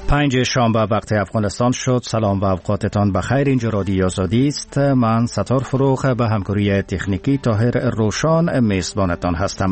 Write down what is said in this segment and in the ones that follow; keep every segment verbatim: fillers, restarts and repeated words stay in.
پنج شنبه وقت افغانستان شد. سلام و اوقاتتان بخیر. اینجا رادیو آزادی است. من ستار فروغ به همکاری تکنیکی طاهر روشان میزبانتان هستم.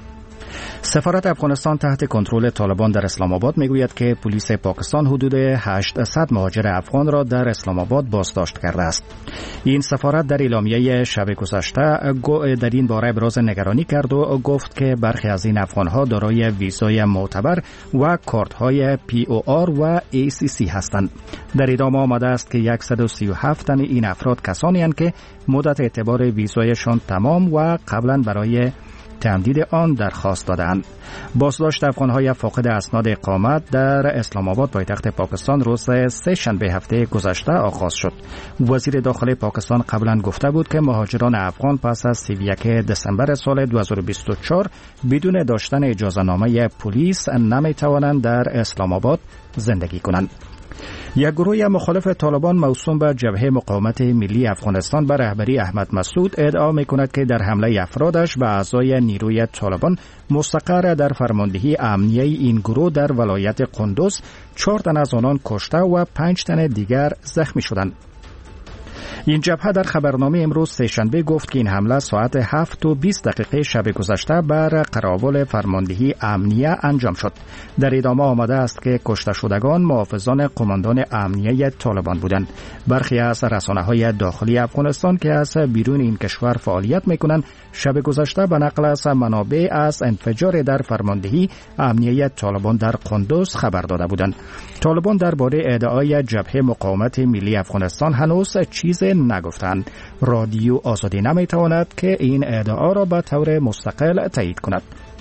سفارت افغانستان تحت کنترل طالبان در اسلام آباد میگوید که پلیس پاکستان حدود هشتصد مهاجر افغان را در اسلام آباد بازداشت کرده است. این سفارت در اعلامیه شب گذشته در این باره ابراز نگرانی کرد و گفت که برخی از این افغانها دارای ویزای معتبر و کارت‌های پی او آر و ای سی سی هستند. در ادامه آمده است که صد و سی و هفت تن این افراد کسانی هستند که مدت اعتبار ویزایشان تمام و قبلا برای تمدید آن درخواست دادند. بازداشت افغان‌های فاقد اسناد اقامت در اسلام آباد پایتخت پاکستان روز سه شنبه هفته گذشته آغاز شد. وزیر داخلی پاکستان قبلا گفته بود که مهاجران افغان پس از سی و یک دسامبر سال دو هزار و بیست و چهار بدون داشتن اجازه‌نامه پلیس نمی‌توانند در اسلام آباد زندگی کنند. یک گروه مخالف طالبان موسوم به جبهه مقاومت ملی افغانستان به رهبری احمد مسعود ادعا می‌کند که در حمله افرادش به اعضای نیروی طالبان مستقر در فرماندهی امنیه این گروه در ولایت قندوز چهار تن از آنان کشته و پنج تن دیگر زخمی شدند. این جبهه در خبرنامه امروز سه‌شنبه گفت که این حمله ساعت هفت و بیست دقیقه شب گذشته بر قراول فرماندهی امنیه انجام شد. در ادامه آمده است که کشته شدگان محافظان قماندان امنیه طالبان بودند. برخی از رسانه‌های داخلی افغانستان که از بیرون این کشور فعالیت می‌کنند شب گذشته به نقل از منابع از انفجار در فرماندهی امنیه طالبان در قندوز خبر داده بودند. طالبان درباره ادعای جبهه مقاومت ملی افغانستان هنوز چیز نگفتند. رادیو آزادی نمیتواند که این ادعا را به طور مستقل تایید کند.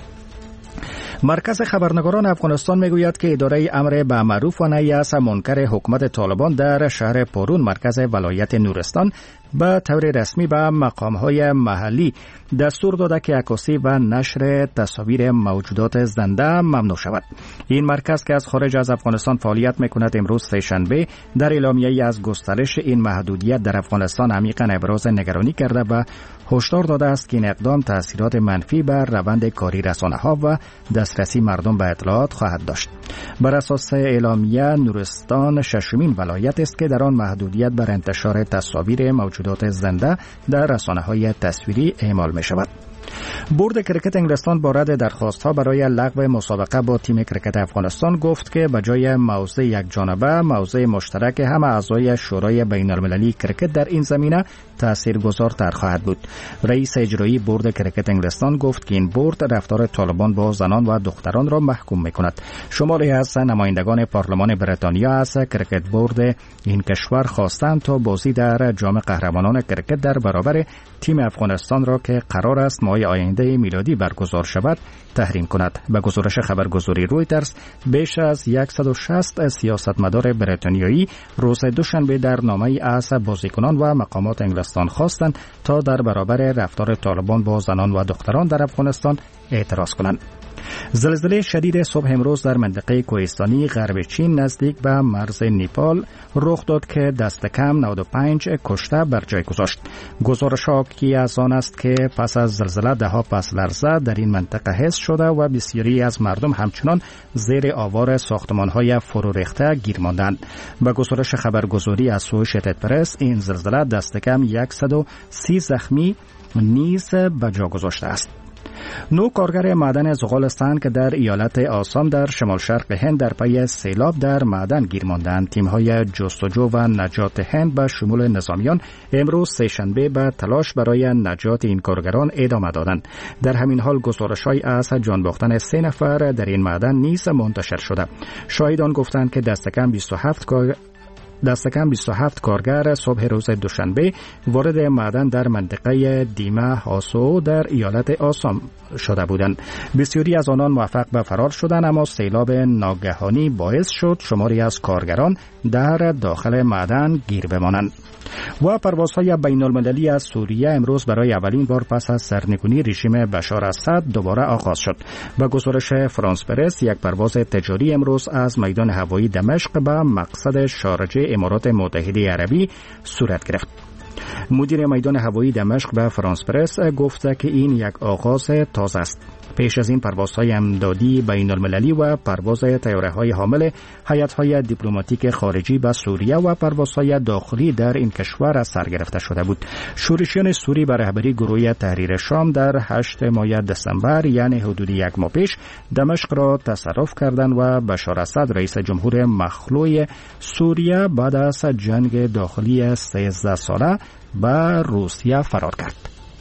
مرکز خبرنگاران افغانستان میگوید که اداره امر به معروف و نهی از منکر حکومت طالبان در شهر پرون مرکز ولایت نورستان به طور رسمی به مقام‌های محلی دستور داده که عکاسی و نشر تصاویر موجودات زنده ممنوع شود. این مرکز که از خارج از افغانستان فعالیت می‌کند امروز سه‌شنبه در اعلامیه‌ای از گسترش این محدودیت در افغانستان عمیقاً ابراز نگرانی کرده و هشدار داده است که این اقدام تأثیرات منفی بر روند کاری رسانه‌ها و دسترسی مردم به اطلاعات خواهد داشت. بر اساس اعلامیه نورستان ششمین ولایت است که در آن محدودیت بر انتشار تصاویر موجودات زنده در رسانه‌های تصویری اعمال می شود. بورد کرکت انگلستان با رد درخواست‌ها برای لغو مسابقه با تیم کرکت افغانستان گفت که به جای موضع یک جانبه موضع مشترک همه اعضای شورای بین‌المللی کرکت در این زمینه تاثیرگذارتر خواهد بود. رئیس اجرایی بورد کرکت انگلستان گفت که این بورد رفتار طالبان با زنان و دختران را محکوم می‌کند. شماری از نمایندگان پارلمان بریتانیا از کرکت بورد این کشور خواستند تا بازی در جام قهرمانان کرکت در برابر تیم افغانستان را که قرار است ماه آینده میلادی برگزار شود تحریم کند. به گزارش خبرگزاری رویترز بیش از صد و شصت سیاستمدار بریتانیایی روز دوشنبه در نامه‌ای از بازیکنان و مقامات انگلستان خواستند تا در برابر رفتار طالبان با زنان و دختران در افغانستان اعتراض کنند. زلزله شدید صبح امروز در منطقه کوهستانی غرب چین نزدیک به مرز نیپال رخ داد که دست کم نود و پنج کشته بر جای گذاشت. گزارش حاکی از آن است که پس از زلزله ده ها پس لرزه در این منطقه حس شده و بسیاری از مردم همچنان زیر آوار ساختمان‌های فرو ریخته گیر ماندند. به گزارش خبرگزاری اسوشیتد پرس این زلزله دست کم صد و سی زخمی نیز به جا گذاشته است. نو کارگر معدن زغالستان که در ایالت آسام در شمال شرق هند در پی سیلاب در معدن گیر ماندند. تیم‌های جستجو و نجات هند به شمول نظامیان امروز سه‌شنبه به تلاش برای نجات این کارگران ادامه دادند. در همین حال گزارش‌هایی از جان باختن سه نفر در این معدن نیز منتشر شده. شاهدان گفتند که دست کم بیست و هفت کارگر دست کم بیست و هفت کارگر صبح روز دوشنبه وارد معدن در منطقه دیمه هاسو در ایالت آسام شده بودند. بسیاری از آنان موفق به فرار شدند، اما سیلاب ناگهانی باعث شد شماری از کارگران در داخل معدن گیر بمانند. و پروازهای بین المللی از سوریه امروز برای اولین بار پس از سرنگونی رژیم بشار اسد دوباره آغاز شد. به گزارش فرانس پرس یک پرواز تجاری امروز از میدان هوایی دمشق به مقصد شارجه امارات متحده عربی صورت گرفت. مدیر میدان هوایی دمشق به فرانس پرس گفته که این یک آغاز تازه است. پیش از این پروازهای امدادی بین المللی و پرواز طیاره‌های حامل هیئت‌های دیپلماتیک خارجی به سوریه و پروازهای داخلی در این کشور سر گرفته شده بود. شورشیان سوری به رهبری گروه تحریر شام در هشتم ماه دسامبر یعنی حدود یک ماه پیش دمشق را تصرف کردند و بشار اسد رئیس جمهور مخلوع سوریه بعد از جنگ داخلی سیزده ساله به روسیه فرار کرد.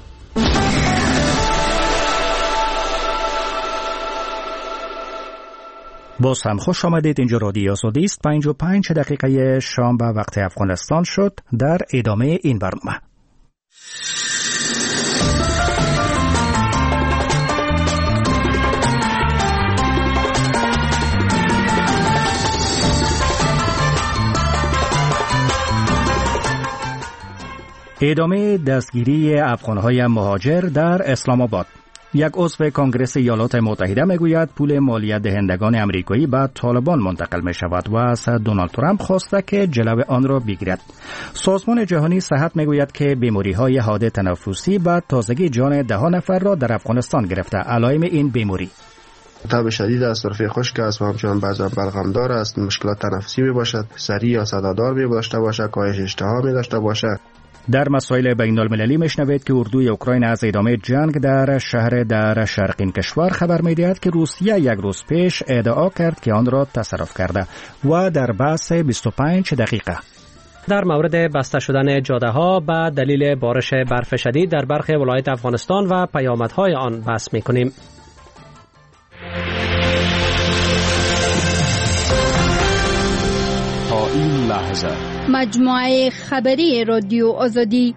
باز هم خوش آمدید. اینجا رادیو آزادی است. پنج و پنج دقیقه شام به وقت افغانستان شد. در ادامه این برنامه ادامه دستگیری افغان‌های مهاجر در اسلام آباد. یک عضو کنگره ایالات متحده میگوید پول مالیات دهندگان امریکایی به طالبان منتقل می شود و از دونالد ترامپ خواسته که جلو آن را بگیرد. سازمان جهانی صحت میگوید که بیماری‌های حاد تنفسی به تازگی جان ده نفر را در افغانستان گرفته. علائم این بیماری: تب شدید است، سرفه خشک است و همچنان بعضا بلغمدار است، مشکلات تنفسی می باشد، سری یا صدادار می داشته باشد، کاهش اشتها می داشته باشد. در مسائل بین المللی میشنوید که اردوی اوکراین از ادامه جنگ در شهر در شرق این کشور خبر میدهد که روسیه یک روز پیش ادعا کرد که آن را تصرف کرده. و در بحث بیست و پنج دقیقه در مورد بسته شدن جاده ها به دلیل بارش برف شدید در برخی ولایت افغانستان و پیامدهای آن بحث میکنیم. تا این لحظه مجموعه خبری رادیو آزادی.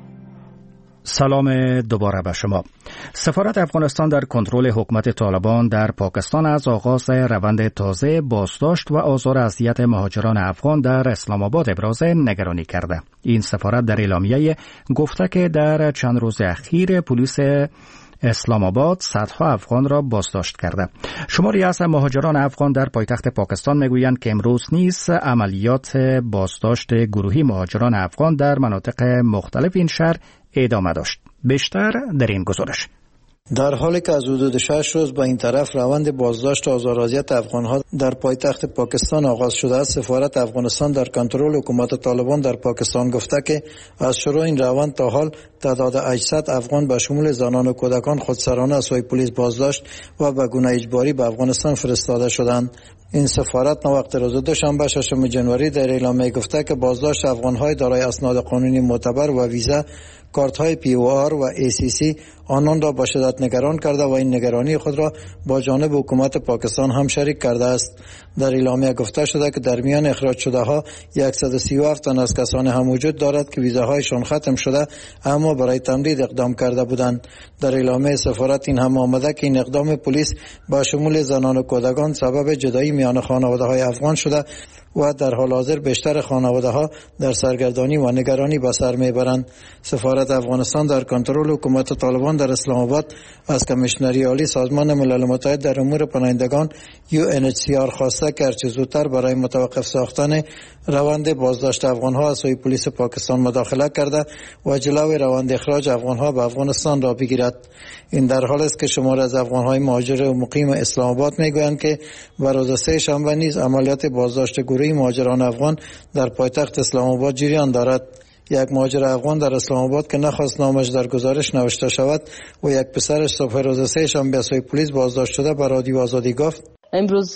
سلام دوباره به شما. سفارت افغانستان در کنترل حکومت طالبان در پاکستان از آغاز روند تازه بازداشت و آزار اذیت مهاجران افغان در اسلام آباد ابراز نگرانی کرده. این سفارت در اعلامیه گفته که در چند روز اخیر پلیس اسلام آباد صدها افغان را بازداشت کرده. شماری از مهاجران افغان در پایتخت پاکستان میگویند که امروز نیز عملیات بازداشت گروهی مهاجران افغان در مناطق مختلف این شهر ادامه داشت. بیشتر در این گزارش. در حالی که از حدود شش روز به این طرف روند بازداشت و آزارازیت افغان‌ها در پایتخت پاکستان آغاز شده است، سفارت افغانستان در کنترل حکومت طالبان در پاکستان گفته که از شروع این روند تا حال تعداد هشتصد افغان به شمول زنان و کودکان خودسرانه از سوی پلیس بازداشت و به گونه اجباری به افغانستان فرستاده شدند. این سفارت وقت روز دوشنبه ششم ژانویه در اعلامیه گفته که بازداشت افغان‌های دارای اسناد قانونی معتبر و ویزا، کارت‌های پی او آر و ای سی سی آنان را با شدت نگران کرده و این نگرانی خود را با جانب حکومت پاکستان هم شریک کرده است. در اعلامیه گفته شده که در میان اخراج شده ها صد و سی و هفت تن از کسانی هم وجود دارد که ویزاهایشان ختم شده اما برای تمدید اقدام کرده بودند. در اعلامیه سفارت این هم آمده که این اقدام پلیس با شمول زنان و کودکان سبب جدایی میان خانواده‌های افغان شده و در حال حاضر بیشتر خانواده‌ها در سرگردانی و نگرانی به سر میبرند. سفارت افغانستان در کنترل حکومت طالبان در اسلام آباد از کمیشنری عالی سازمان ملل متحد در امور پناهندگان یو ان اچ سی آر خواسته که هرچه زودتر برای متوقف ساختن روند بازداشت افغان‌ها از سوی پلیس پاکستان مداخله کرده و جلوی روند اخراج افغان‌ها به افغانستان را بگیرد. این در حالی است که شمار از افغان‌های مهاجر و مقیم اسلام آباد میگویند که بر روز سه شنبه نیز عملیات بازداشت گروهی مهاجران افغان در پایتخت اسلام آباد جریان دارد. یک مهاجر افغان در اسلام آباد که نخواست نامش در گزارش نوشته شود و یک پسرش صبح روز سه شنبه از سوی پلیس بازداشت شده به رادیو آزادی گفت: امروز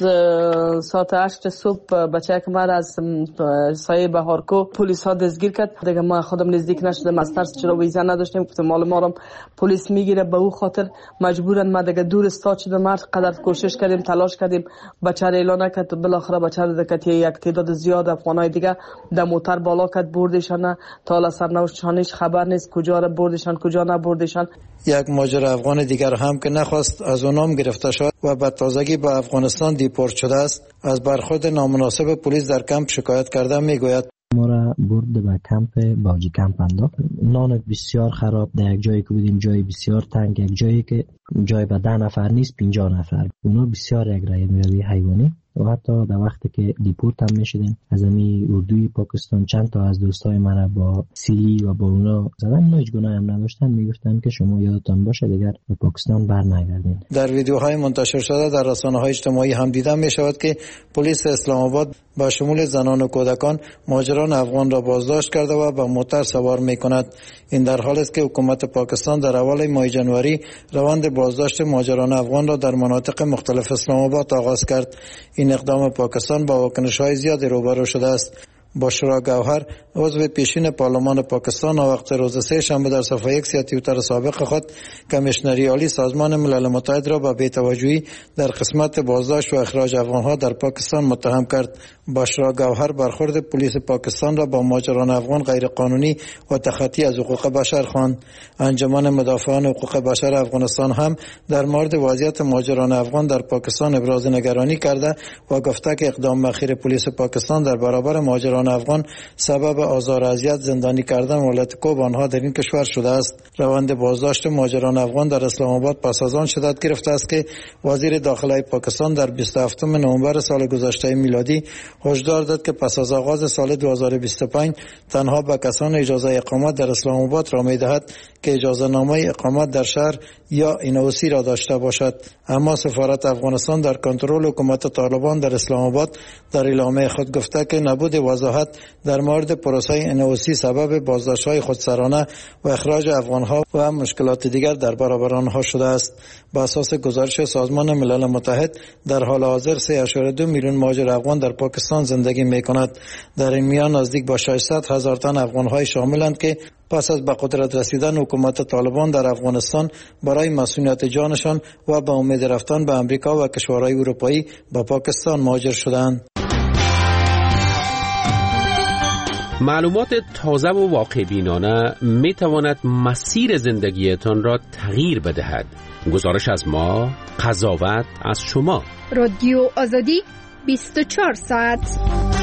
ساعت هشت صبح بچه که من از سایه بهارکو پلیس ها دستگیر کرد. دیگه ما خودم نزدیک نشدم از ترس، چرا ویزا نداشتیم، گفتم مال ما رو پلیس میگیره، به او خاطر مجبورن ما دیگه دور استاد شدم. هر قدر کوشش کردیم، تلاش کردیم، بچه رو اعلان نکرد. بالاخره بچه رو دیگه یک تعداد زیاد افغانای دیگه در موتر بالا کرد بردشان. تا حالا سرنوشتشانش خبر نیست کجا رو بردشان کجا نبردشان. یک مهاجر افغان دیگر هم که نخواست از اونام گرفته شد و به تازگی به افغانستان دیپورت شده است، از برخورد نامناسب پلیس در کمپ شکایت کرده میگوید: ما را برد به کمپ باجی کمپ انداخت. نان بسیار خراب، در یک جایی که بودیم جای بسیار تنگ، یک جایی که جای به ده نفر نیست پنجاه نفر. اونا بسیار یک رای میروی حیوانی و حتی در وقتی که دیپورت هم میشدن از امی اردوی پاکستان چند تا از دوستای من با سیلی و با اونا زدن، اونا هیچ گناهی هم نداشتن، میگفتن که شما یادتان باشه دیگر به پاکستان برنگردین. در ویدیوهای منتشر شده در رسانه‌های اجتماعی هم دیدن میشود که پلیس اسلام آباد با شمول زنان و کودکان مهاجران افغان را بازداشت کرده و به موتر سوار میکند. این در حالی است که حکومت پاکستان در اول ماه جنوری روند بازداشت مهاجران افغان را در مناطق مختلف اسلام آباد آغاز کرد. این اقدام پاکستان با واکنش‌های زیادی روبرو شده است. بشرا گوهر عضو پیشین پارلمان پاکستان وقت روز سه شنبه در صفحه یک سی توییتر سابق خود کمیشنری عالی سازمان ملل متحد را به بی‌توجهی در قسمت بازداشت و اخراج افغانها در پاکستان متهم کرد. بشرا گوهر برخورد پلیس پاکستان را با مهاجران افغان غیرقانونی و تخطی از حقوق بشر خواند. انجمن مدافعان حقوق بشر افغانستان هم در مورد وضعیت مهاجران افغان در پاکستان ابراز نگرانی کرده و گفته که اقدام اخیر پلیس پاکستان در برابر مهاجران افغان سبب آزار و اذیت، زندانی کردن و لطکوب آنها در این کشور شده است. روند بازداشت مهاجران افغان در اسلام آباد پس از آن شدت گرفته است که وزیر داخله پاکستان در بیست و هفتم نوامبر سال گذشته میلادی هشدار داد که پس از آغاز سال دو هزار و بیست و پنج تنها به کسان اجازه اقامت در اسلام آباد را می‌دهد که اجازه نامه اقامت در شهر یا انوسی را داشته باشد. اما سفارت افغانستان در کنترل حکومت طالبان در اسلام آباد در اعلامیه خود گفته که نبود وضاحت در مورد پروسه انوسی سبب بازداشت‌های خودسرانه و اخراج افغان‌ها و مشکلات دیگر در برابر آنها شده است. بر اساس گزارش سازمان ملل متحد در حال حاضر سه ممیز دو میلیون مهاجر افغان در پاکستان زندگی می‌کند. در این میان نزدیک به ششصد هزار تن افغان‌های شاملند که پس از به قدرت رسیدن حکومت طالبان در افغانستان برای مسئولیت جانشان و به امید رفتن به امریکا و کشورهای اروپایی به پاکستان مهاجر شدند. معلومات تازه و واقع بینانه می تواند مسیر زندگیتان را تغییر بدهد. گزارش از ما، قضاوت از شما. رادیو آزادی بیست و چهار ساعت.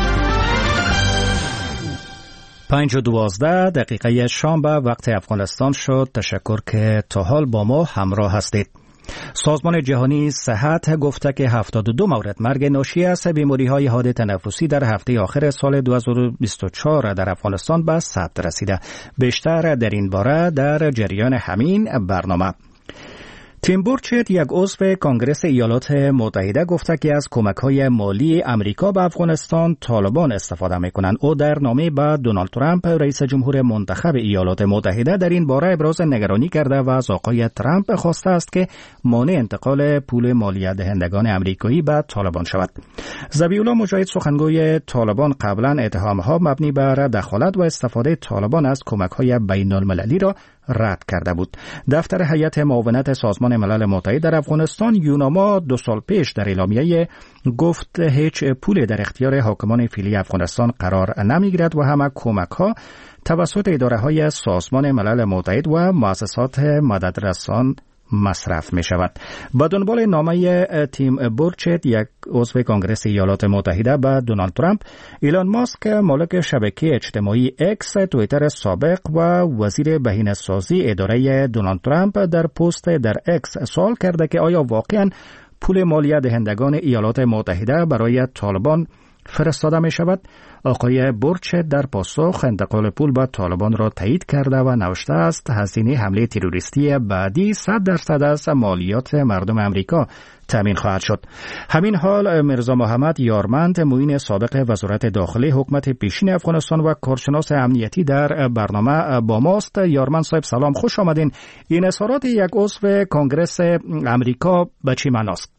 پنج و دوازده دقیقه شام به وقت افغانستان شد. تشکر که تا حال با ما همراه هستید. سازمان جهانی صحت گفته که هفتاد و دو مورد مرگ ناشی از بیماری‌های حاد تنفسی در هفته آخر سال دو هزار و بیست و چهار در افغانستان به ثبت رسیده. بیشتر در این باره در جریان همین برنامه. تیم بورچت، یک عضو کنگره ایالات متحده، گفته که از کمک‌های مالی امریکا به افغانستان طالبان استفاده می‌کنند. او در نامه به دونالد ترامپ رئیس جمهور منتخب ایالات متحده در این باره ابراز نگرانی کرده و از آقای ترامپ خواسته است که مانع انتقال پول مالی دهندگان امریکایی به طالبان شود. ذبیح‌الله مجاهد، سخنگوی طالبان، قبلا اتهام‌ها مبنی بر دخالت و استفاده طالبان از کمک‌های بین‌المللی را رد کرده بود. دفتر هیئت معاونت سازمان ملل متحد در افغانستان، یوناما، دو سال پیش در اعلامیه گفت هیچ پولی در اختیار حاکمان فعلی افغانستان قرار نمیگیرد و همه کمک‌ها توسط اداره‌های سازمان ملل متحد و مؤسسات مددرسان مصرف می شود. با دنبال نامه تیم بورچت، یک عضو کنگره ایالات متحده، به دونالد ترامپ، ایلان ماسک، مالک شبکه اجتماعی اکس، توییتر سابق و وزیر بهینه‌سازی اداره دونالد ترامپ، در پست در اکس سوال کرده که آیا واقعاً پول مالی دهندگان ایالات متحده برای طالبان فرستاده می شود؟ آقای بورچت در پاسخ انتقال پول به طالبان را تایید کرده و نوشته است هزینه حمله تروریستی بعدی صد درصد از مالیات مردم امریکا تامین خواهد شد. همین حال میرزا محمد یارمند، معین سابق وزارت داخلی حکومت پیشین افغانستان و کارشناس امنیتی، در برنامه با ماست. یارمند صاحب سلام، خوش آمدین. این اظهارات یک عضو کنگره امریکا به چی معناست؟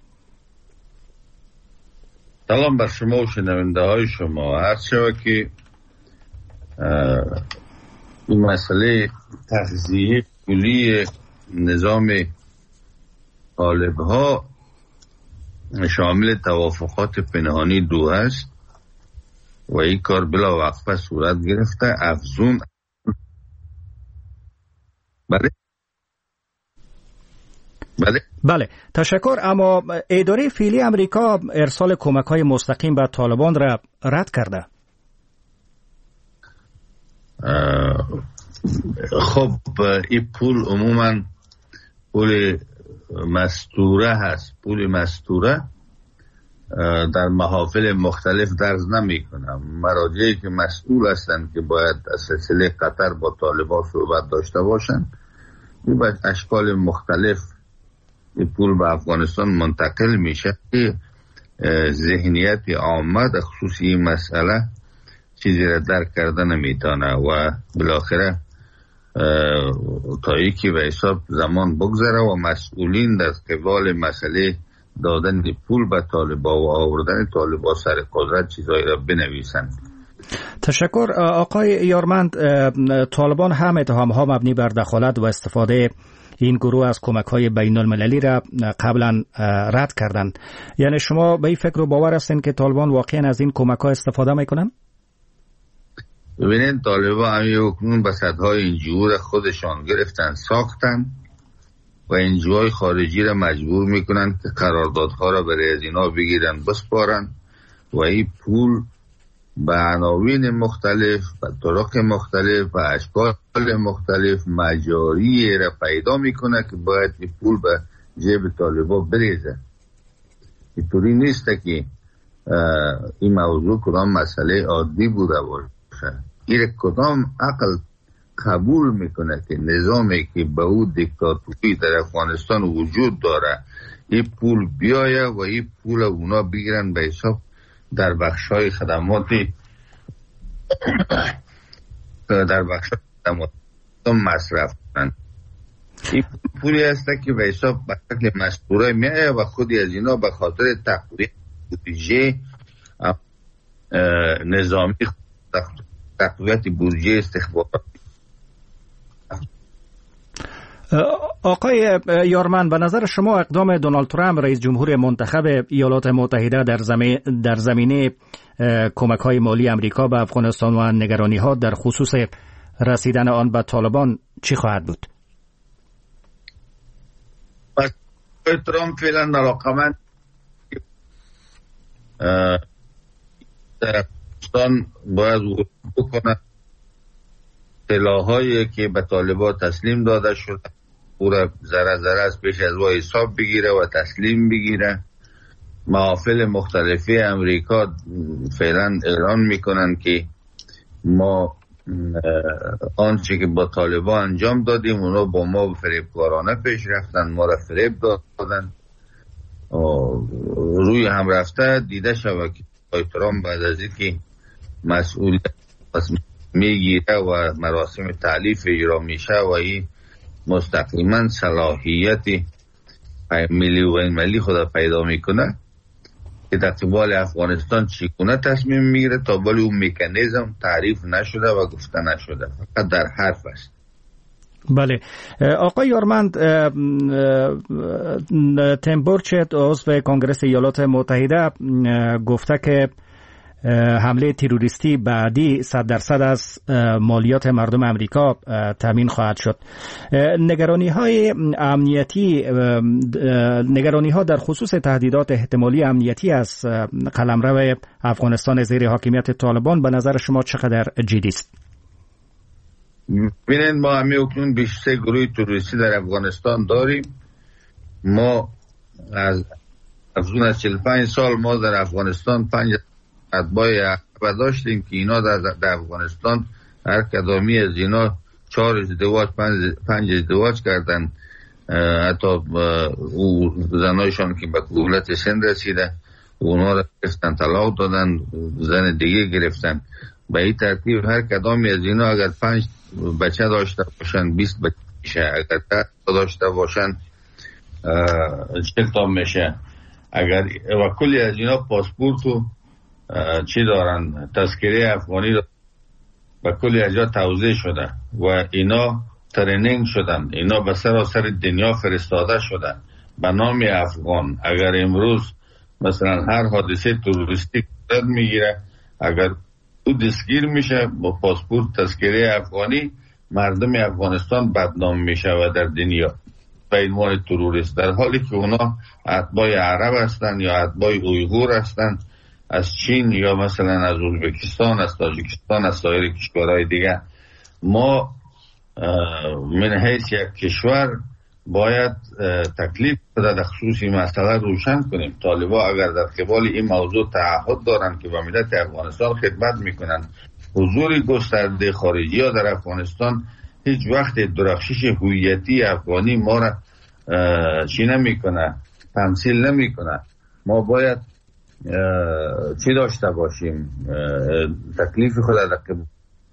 سلام بر شما و شنونده های شما. عرض شود که این مسئله تغذیه کلی نظام طالب ها شامل توافقات پنهانی دو است و این کار بلا وقفه صورت گرفته. افزون بله بله بله تشکر. اما اداره فعلی امریکا ارسال کمک‌های مستقیم به طالبان را رد کرده. خب این پول عموما پول مستوره هست. پول مستوره در محافل مختلف درز نمی کنم. مراجعی که مسئول هستند که باید از سلسله قطر با طالبان صحبت داشته باشند، این باید اشکال مختلف این پول به افغانستان منتقل میشه که ذهنیت عامه در خصوص این مسئله چیزی را درک کرده نمیتونه و بالاخره تا یکی به حساب زمان بگذره و مسئولین در قبال مسئله دادن پول به طالبا و آوردن طالبا سر قدرت چیزایی را بنویسند. تشکر آقای یارمند. طالبان هم اتهام ها مبنی بر دخالت و استفاده این گروه از کمک های بین المللی را قبلا رد کردند. یعنی شما به این فکر و باور هستین که طالبان واقعا از این کمک ها استفاده میکنن؟ ببینید طالبان همی اکنون بسطهای انجیو را خودشان گرفتن ساختن و انجیوهای خارجی را مجبور میکنن که قراردادها را برای از اینا بگیرن بسپارن و این پول به عناوین مختلف و طرق مختلف و اشکال مختلف مجاری را پیدا میکنه که باید این پول به جیب طالبا بریزه. اینطوری نیست که این موضوع کدام مسئله عادی بوده باشه. این کدام عقل قبول میکنه که نظامی که به او دیکتاتوری در افغانستان وجود داره این پول بیایه و این پول اونا بگیرن به حساب در بخشای خدماتی در بخشای خدماتی مصرف کنن. این پولی هست که به حساب به شکل مستوره میایه و خودی از اینا به خاطر تقویت بودجه نظامی تقویت بودجه استخبارات. آقای یارمن، به نظر شما اقدام دونالد ترامپ رئیس جمهور منتخب ایالات متحده در زمین در زمینه کمک های مالی امریکا به افغانستان و نگرانی ها در خصوص رسیدن آن به طالبان چی خواهد بود؟ ترامپ فعلا علاقمند در افغانستان باید ورود بکنه. سلاحایی که به طالبان تسلیم داده شده پورا ذره ذره از پیش از وای حساب بگیره و تسلیم بگیره. محافل مختلفی امریکا فعلا اعلان میکنن که ما آنچه که با طالبان انجام دادیم اونا با ما فریبکارانه پیش رفتن، ما را فریب دادن. روی هم رفته دیده شود که ترامپ بعد از اینکه مسئولیت میگیره و مراسم تعلیف اجرا میشه و این مستقیما صلاحیت ملی و ملی خود پیدا میکنه که در قبال افغانستان چگونه تصمیم میگیره تا ولی اون مکانیزم تعریف نشده و گفته نشده، فقط در حرف است. بله آقای یارمند، تیم بورچت عضو کنگره ایالات متحده گفته که حمله تروریستی بعدی صد درصد از مالیات مردم امریکا تامین خواهد شد. نگرانی های امنیتی نگرانی ها در خصوص تهدیدات احتمالی امنیتی از قلمرو افغانستان زیر حاکمیت طالبان به نظر شما چقدر جدی است؟ ببینید ما همه اکنون بیست و سه گروه تروریستی در افغانستان داریم. ما از افزون از چهل و پنج سال ما در افغانستان پنج اتباع عقبه داشتیم که اینا در, در افغانستان هر کدامی از اینا چهار ازدواج پنج, پنج ازدواج کردن. حتی او زنایشان که به کهولت سن رسیده اونا را گرفتن طلاق دادن، زن دیگه گرفتن. به این ترتیب هر کدامی از اینا اگر پنج بچه داشته باشن بیست بچه میشه، اگر ده داشته باشن چل تا میشه. اگر و کلی از اینا پاسپورت و چی دارن تذکره افغانی دارن و کلی از جا توزیع شده و اینا ترینینگ شدن، اینا به سراسر دنیا فرستاده شدن به نام افغان. اگر امروز مثلا هر حادثه تروریستی صورت میگیره، اگر او دستگیر میشه با پاسپورت تذکره افغانی، مردم افغانستان بدنام میشه و در دنیا به عنوان تروریست، در حالی که اونا اتباع عرب هستن یا اتباع اویغور هستن از چین یا مثلا از ازبکستان، از تاجیکستان، از سایر کشورهای دیگه. ما من حیث یک کشور باید تکلیف در خصوص این مسئله روشن کنیم. طالبا اگر در قبال این موضوع تعهد دارند که با ملت افغانستان خدمت میکنند، حضور گسترده خارجی ها در افغانستان هیچ وقت درخشش هویتی افغانی ما را چی نمیکنه، تمثیل نمیکنه. ما باید چی داشته باشیم؟ تکلیف خود در قبال.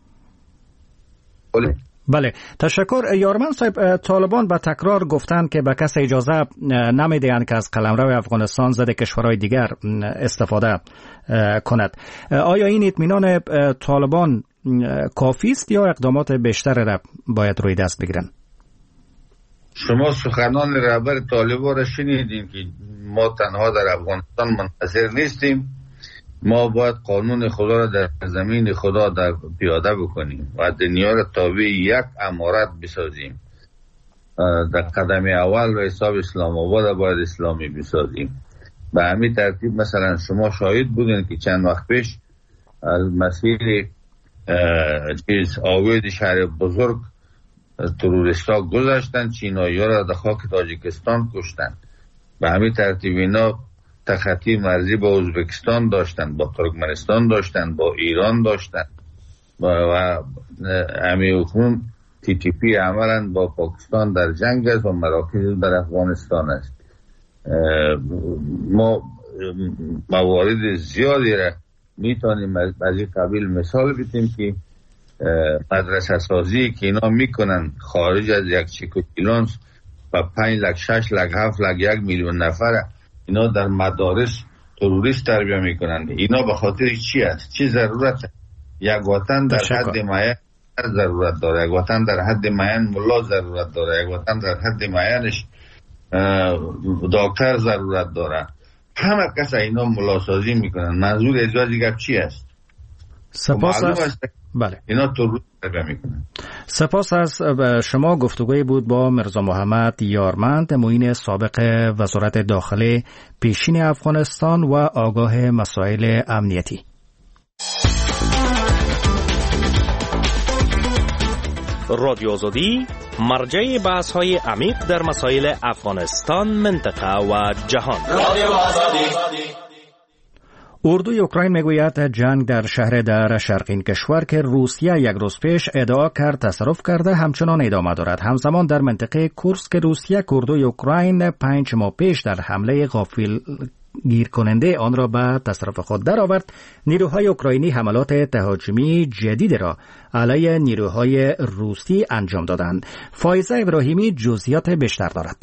بله، تشکر. یارمن صاحب، طالبان به تکرار گفتند که به کس اجازه نمیدهند که از قلمرو افغانستان ضد کشورهای دیگر استفاده کند. آیا این اطمینان طالبان کافی است یا اقدامات بیشتر را باید روی دست بگیرند؟ شما سخنان رهبر طالبان را شنیدین که ما تنها در افغانستان منحصر نیستیم، ما باید قانون خدا را در زمین خدا در پیاده بکنیم و دنیا را تابع یک امارت بسازیم. در قدم اول به حساب اسلام آباد باید اسلامی بسازیم. به همین ترتیب مثلا شما شاهد بودین که چند وقت پیش از مسیر چیز آوید شهر بزرگ تروریستا گذاشتن، چینایی ها را در خاک تاجیکستان کشتن. به همین ترتیب اینا تخطی مرزی با ازبکستان داشتن، با ترکمنستان داشتن، با ایران داشتن و امی اکنون تی تی پی عملا با پاکستان در جنگ است و مراکز در افغانستان است. ما موارد زیادی را میتونیم از این قبیل مثال بدیم که مدرسه سازی که اینا میکنن خارج از یک چیکوکیلونس و پنج لک شش لک هفت لک یک میلیون نفر اینا در مدارس تروریست تربیه میکنند. اینا به خاطر چی است؟ چی ضرورت؟ یک وطن در حد معین ضرورت داره، یک وطن در حد معین ملا ضرورت داره، یک وطن در حد معینش دکتر ضرورت داره. همه کس اینا ملاسازی میکنن. منظور اجازه دیگر چی است؟ سپاس است. بله. اینا تروریست تربیه میکنن. سپاس از شما. گفتگوی بود با مرزا محمد یارمند، معین سابق وزارت داخله پیشین افغانستان و آگاه مسائل امنیتی. رادیو آزادی مرجع بحث های عمیق در مسائل افغانستان، منطقه و جهان. رادیو آزادی. اردوی اوکراین میگوید جنگ در شهر در شرقین کشور که روسیه یک روز پیش ادعا کرد تصرف کرده همچنان ادامه دارد. همزمان در منطقه کورسک روسیه اردوی اوکراین پنج ماه پیش در حمله غافل گیر کننده آن را به تصرف خود درآورد. نیروهای اوکراینی حملات تهاجمی جدید را علیه نیروهای روسی انجام دادند. فایزه ابراهیمی جزئیات بیشتر دارد.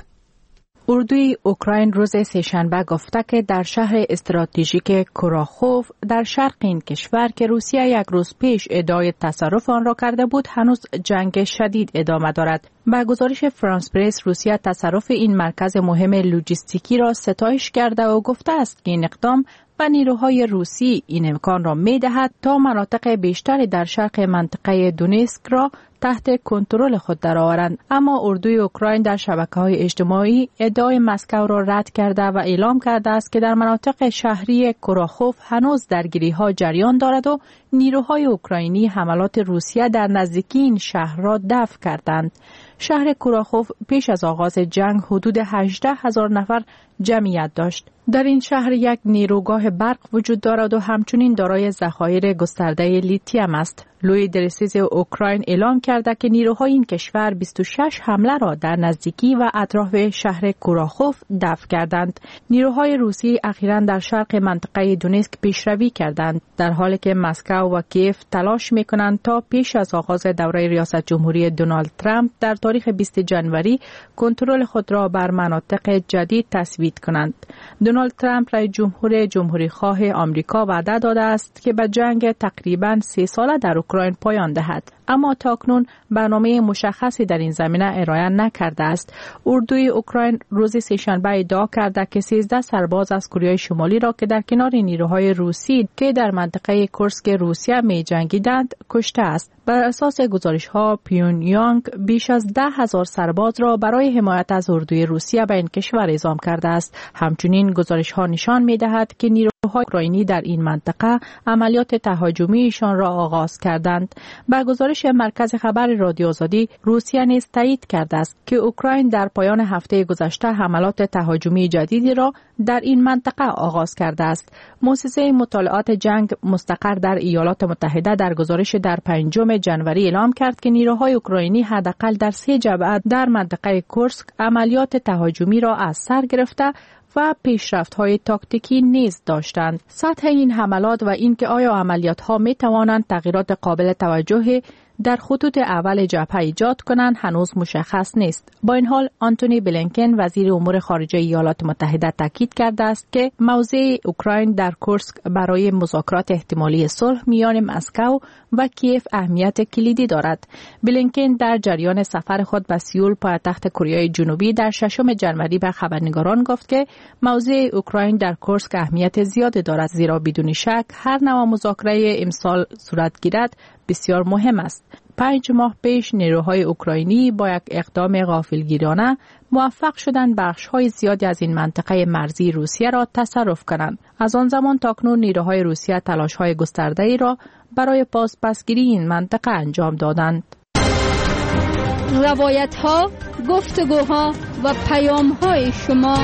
اردوی اوکراین روز سه‌شنبه گفته که در شهر استراتژیک کوراخوف در شرق این کشور که روسیه یک روز پیش ادعای تصرف آن را کرده بود هنوز جنگ شدید ادامه دارد. با گزارش فرانس پرس، روسیه تصرف این مرکز مهم لوجستیکی را ستایش کرده و گفته است که این اقدام و نیروهای روسی این امکان را می دهد تا مناطق بیشتری در شرق منطقه دونیسک را تحت کنترل خود درآورند. اما اردوی اوکراین در شبکه‌های اجتماعی ادعای مسکو را رد کرده و اعلام کرده است که در مناطق شهری کوراخوف هنوز درگیری‌ها جریان دارد و نیروهای اوکراینی حملات روسیه در نزدیکی این شهر را دفع کردند. شهر کوراخوف پیش از آغاز جنگ حدود هجده هزار نفر جمعیت داشت. در این شهر یک نیروگاه برق وجود دارد و همچنین دارای ذخایر گسترده لیتیم است. لوی درسیز اوکراین اعلام کرده که نیروهای این کشور بیست و شش حمله را در نزدیکی و اطراف شهر کوراخوف دفع کردند. نیروهای روسی اخیراً در شرق منطقه دونیسک پیشروی کردند، در حالی که مسکو و کیف تلاش می‌کنند تا پیش از آغاز دوره ریاست جمهوری دونالد ترامپ در تاریخ بیست جنوری کنترل خود را بر مناطق جدید تثبیت کنند. دونالد ترامپ رئیس جمهور جمهوری خواه آمریکا وعده داده است که به جنگ تقریباً سه ساله در اوکراین پایان دهد، اما تاکنون برنامه مشخصی در این زمینه ارائه نکرده است. اردوی اوکراین روز سه‌شنبه ادعا کرده که سیزده سرباز از کره شمالی را که در کنار نیروهای روسی که در منطقه کورسک روسیه می جنگیدند کشته است. بر اساس گزارش‌ها پیونیانگ بیش از ده هزار سرباز را برای حمایت از اردوی روسیه به این کشور اعزام کرده است. همچنین گزارش‌ها نشان می‌دهد که نیروهای اوکراینی در این منطقه عملیات تهاجمیشان را آغاز کردند. با گزارش مرکز خبر رادیو آزادی، روسیه نیز تایید کرده است که اوکراین در پایان هفته گذشته حملات تهاجمی جدیدی را در این منطقه آغاز کرده است. مؤسسه مطالعات جنگ مستقر در ایالات متحده در گزارش در پنجم ژانویه اعلام کرد که نیروهای اوکراینی حداقل در سه جبهه در منطقه کورسک عملیات تهاجمی را از سر گرفته و پیشرفت‌های تاکتیکی نیز داشتند. سطح این حملات و اینکه آیا عملیات‌ها می‌توانند تغییرات قابل توجهی در خطوط اول جبهه ایجاد کنند هنوز مشخص نیست. با این حال آنتونی بلینکن وزیر امور خارجه ایالات متحده تاکید کرده است که موضع اوکراین در کورسک برای مذاکرات احتمالی صلح میان مسکو و کیف اهمیت کلیدی دارد. بلینکن در جریان سفر خود به سئول پایتخت کره جنوبی در ششم ژانویه به خبرنگاران گفت که موضع اوکراین در کورسک اهمیت زیادی دارد، زیرا بدون شک هر نوع مذاکره امسال صورت گیرد بسیار مهم است. پنج ماه پیش نیروهای اوکراینی با یک اقدام غافلگیرانه موفق شدند بخش‌های زیادی از این منطقه مرزی روسیه را تصرف کنند. از آن زمان تاکنون نیروهای روسیه تلاش‌های گسترده‌ای را برای بازپسگیری این منطقه انجام دادند. روایت‌ها، گفتگوها و پیام‌های شما.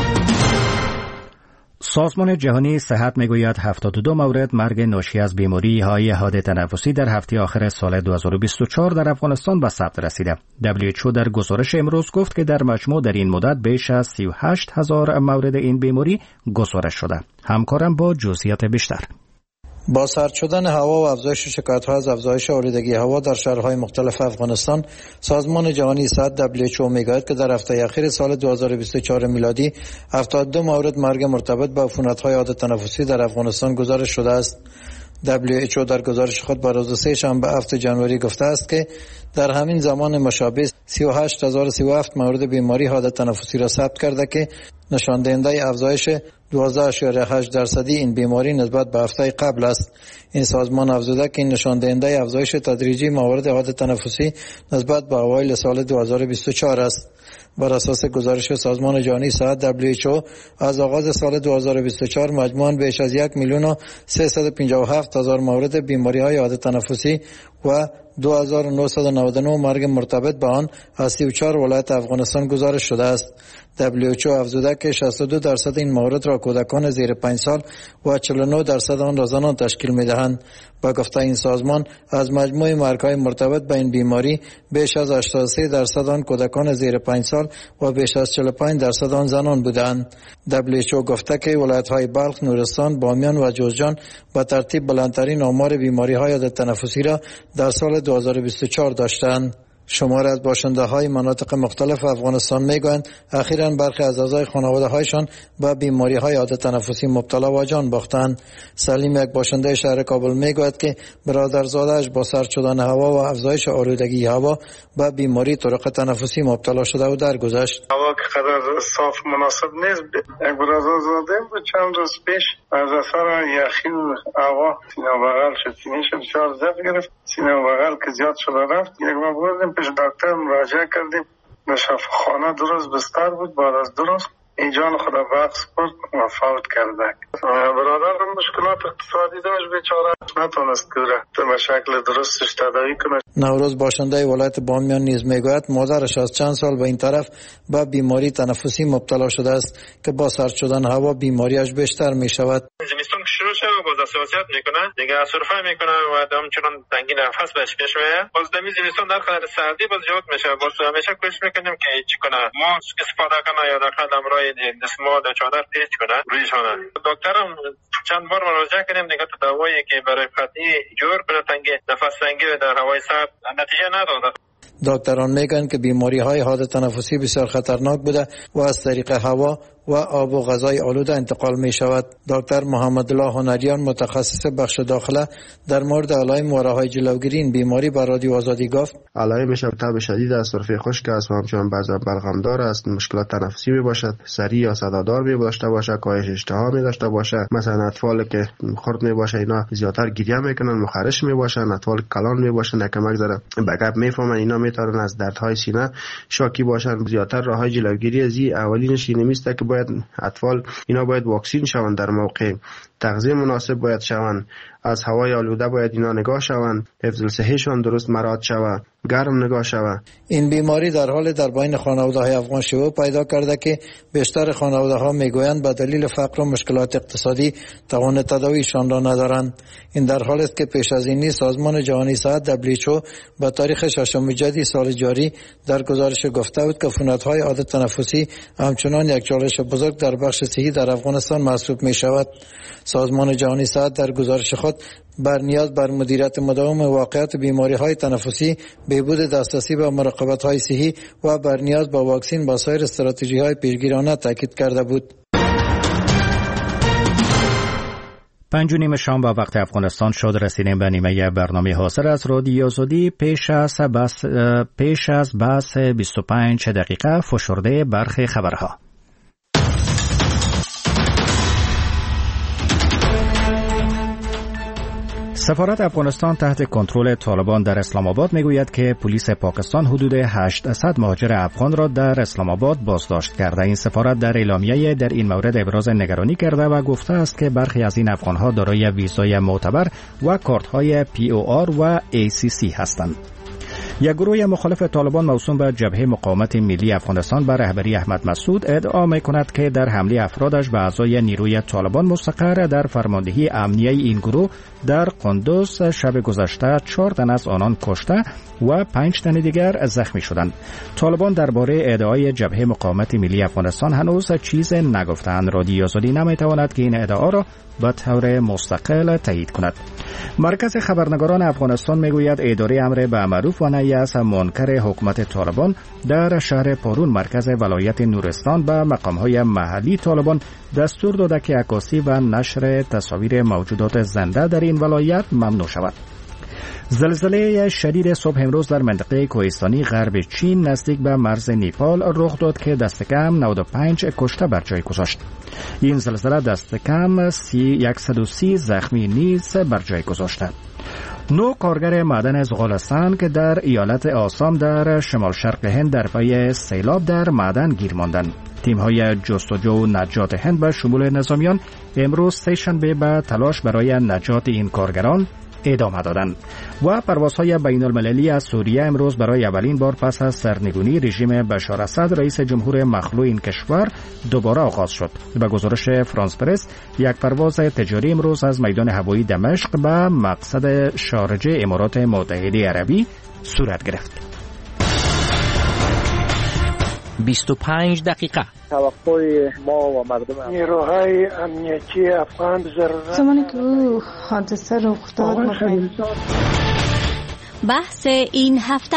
سازمان جهانی صحت میگوید هفتاد و دو مورد مرگ ناشی از بیماری‌های حاد تنفسی در هفته آخر سال دو هزار و بیست و چهار در افغانستان به ثبت رسیده. دبلیو اچ او در گزارش امروز گفت که در مجموع در این مدت بیش از سی و هشت هزار مورد این بیماری گزارش شده. همکارم با جزئیات بیشتر. با سرد شدن هوا و افزایش شکایت‌ها از افزایش آلودگی هوا در شهرهای مختلف افغانستان، سازمان جهانی صحت دبلیو اچ او میگوید که در هفته اخیر سال دو هزار و بیست و چهار میلادی هفتاد و دو مورد مرگ مرتبط با عفونت‌های حاد تنفسی در افغانستان گزارش شده است. دبلیو اچ او در گزارش خود بر روز سه شنبه هفتم ژانویه گفته است که در همین زمان مشابه سی و هشت هزار و سی و هفت مورد بیماری حاد تنفسی را ثبت کرده که نشان دهنده افزایش دوازده اشاریه هشت درصدی این بیماری نسبت به هفته قبل است. این سازمان افزوده که این نشان دهنده افزایش تدریجی موارد حاد تنفسی نسبت به اوایل سال دو هزار و بیست و چهار است. بر اساس گزارش سازمان جهانی صحت دبلیو اچ او از آغاز سال دو هزار و بیست و چهار مجموعاً بیش از یک میلیون و سیصد و پنجاه و هفت هزار مورد بیماری‌های حاد تنفسی و دو هزار و نهصد و نود و نه مرگ مرتبط با آن از سی و چهار ولایت افغانستان گزارش شده است. دبلیو اچ او افزوده که شصت و دو درصد این موارد را کودکان زیر پنج سال و چهل و نه درصد آن را زنان تشکیل می‌دهند. با گفته این سازمان از مجموع مرگ‌های مرتبط با این بیماری بیش از هشتاد و سه درصد آن کودکان زیر پنج سال و بیش از چهل و پنج درصد آن زنان بودند. دبلیو اچ او گفته که ولایت‌های بلخ، نورستان، بامیان و جوزجان با ترتیب بلندترین آمار بیماری‌های حاد تنفسی را در سال دو هزار و بیست و چهار داشتند. شمار از باشنده های مناطق مختلف افغانستان میگویند اخیراً برخی از اعضای خانواده هایشان به بیماری های حاد تنفسی مبتلا و جان باختند. سلیم، یک باشنده شهر کابل، میگوید که برادرزاده‌اش با سرد شدن هوا و افزایش آلودگی هوا به بیماری طرق تنفسی مبتلا شده و درگذشت. هوا که قدر صاف مناسب نیست. یک برادرزاده بود چند روز پیش از اثر یخی هوا سینه بغل شد، سینه شد چهار ضرب گرفت، سینه بغل که زیاد شده رفت. یک ما بردیم پیش دکتر مراجعه کردیم، در شفاخانه دو روز بستر بود. بعد از دو روز این جان خدا بخش بود و فوت کرده. برادر مشکلات اقتصادی داشت، بیچاره نتونست که به شکل درستش تداوی کنه. نوروز باشنده ولایت بامیان نیز میگوید مادرش از چند سال به این طرف به بیماری تنفسی مبتلا شده است که با سرد شدن هوا بیماریش بیشتر می شود. زمستون که شروع شد باز حساسیت میکنه دیگه، سرفه میکنه و همچنان تنگی نفس بهش پیش میاد. باز دمی زمستون در خلال سردی باز جوت میشه. باز همیشه کوشش میکنیم که چی کنه ما استفاده کنه یا در خلال امرای دستمال چادر پیچ کنه رویشانه. دکترم چند بار مراجعه کردیم دیگه تو دوایی که برای قطعی جور کنه تنگی نفس تنگی در هوای سرد نتیجه نداده. دکتران میگن که بیماری های حاد تنفسی بسیار خطرناک بوده و از طریق هوا و آب و غذای آلوده انتقال می شود. دکتر محمد الله هنریان متخصص بخش داخله در مورد علائم و راههای جلوگیری این بیماری بر رادیو آزادی گفت: علائمش تب شدید است، سرفه خشک است و همچنان بعضا بلغمدار است، مشکلات تنفسی می باشد، سری یا صدادار می داشته باشه، کاهش اشتها می داشته باشه. مثلا اطفال که خرد می باشه اینا زیادتر گریه میکنن، مخرش می باشن، اطفال کلان می باشن، کمک زره بگپ میفهمن، اینا میتونن از دردهای سینه شاکی باشن. زیادتر راههای جلوگیری از این اولینش این نیست که باید باید اطفال اینا باید واکسین شوند در موقع، تغذیه مناسب باید شوند، از هوای آلوده باید اینا نگاه شوند، حفظ صحیشان درست مراعات شود، گرم نگاه شود. این بیماری در حال در بین خانواده‌های افغان شیوع پیدا کرده که بیشتر خانواده‌ها میگویند به دلیل فقر و مشکلات اقتصادی توان تداویشان را ندارند. این در حالی است که پیش از این سازمان جهانی صحت دبلیو اچ او به تاریخ ششم جدی سال جاری در گزارش گفته بود که عفونت‌های عادت تنفسی همچنان یک چالش بزرگ در بخش صحی در افغانستان محسوب می شود. سازمان جهانی صحت در گزارش خود بر نیاز بر مدیریت مداوم واقعیت بیماری‌های تنفسی، بهبود دسترسی به مراقبت‌های صحی و بر نیاز به واکسین با سایر استراتژی‌های پیشگیرانه تاکید کرده بود. پنج و نیم شام با وقت افغانستان شد. رسیدیم به نیمه برنامه حاصل از رادیو آزادی. پیش از بس پیش از بس بیست و پنج دقیقه فشرده برخی خبرها. سفارت افغانستان تحت کنترل طالبان در اسلام آباد میگوید که پلیس پاکستان حدود هشتصد مهاجر افغان را در اسلام آباد بازداشت کرده. این سفارت در اعلامیه در این مورد ابراز نگرانی کرده و گفته است که برخی از این افغانها دارای ویزای معتبر و کارت‌های پی او آر و ای سی سی هستند. یک گروه مخالف طالبان موسوم به جبهه مقاومت ملی افغانستان به رهبری احمد مسعود ادعا می‌کند که در حمله افرادش به اعضای نیروی طالبان مستقر در فرماندهی امنیه این گروه در قندوز شب گذشته چهار تن از آنان کشته و پنج تن دیگر زخمی شدند. طالبان درباره ادعای جبهه مقاومت ملی افغانستان هنوز چیز نگفتند. رادیو آزادی نمی‌تواند که این ادعا را به طور مستقل تایید کند. مرکز خبرنگاران افغانستان میگوید اداره امر به معروف و نهی از منکر حکومت طالبان در شهر پارون مرکز ولایت نورستان به مقام‌های محلی طالبان دستور داده که عکاسی و نشر تصاویر موجودات زنده در این ولایت ممنوع شود. زلزله شدید صبح امروز در منطقه کوهستانی غرب چین نزدیک به مرز نیپال رخ داد که دست کم نود و پنج کشته بر جای گذاشت. این زلزله دست کم صد و سی زخمی نیز بر جای گذاشته. نو کارگر معدن زغالستان که در ایالت آسام در شمال شرق هند در پی سیلاب در معدن گیر ماندند. تیم‌های جستجو و نجات هند به شمول نظامیان امروز سه‌شنبه به تلاش برای نجات این کارگران ادامه دادند و پروازهای بین المللی از سوریه امروز برای اولین بار پس از سرنگونی رژیم بشار اسد رئیس جمهور مخلوع این کشور دوباره آغاز شد. به گزارش فرانس پرس یک پرواز تجاری امروز از میدان هوایی دمشق به مقصد شارجه امارات متحده عربی صورت گرفت. بیست و پنج دقیقه توقع ما و مردم نیروهای امنیتی افغان ضرورت زمانی که او حادثه رخ داد بحث این هفته.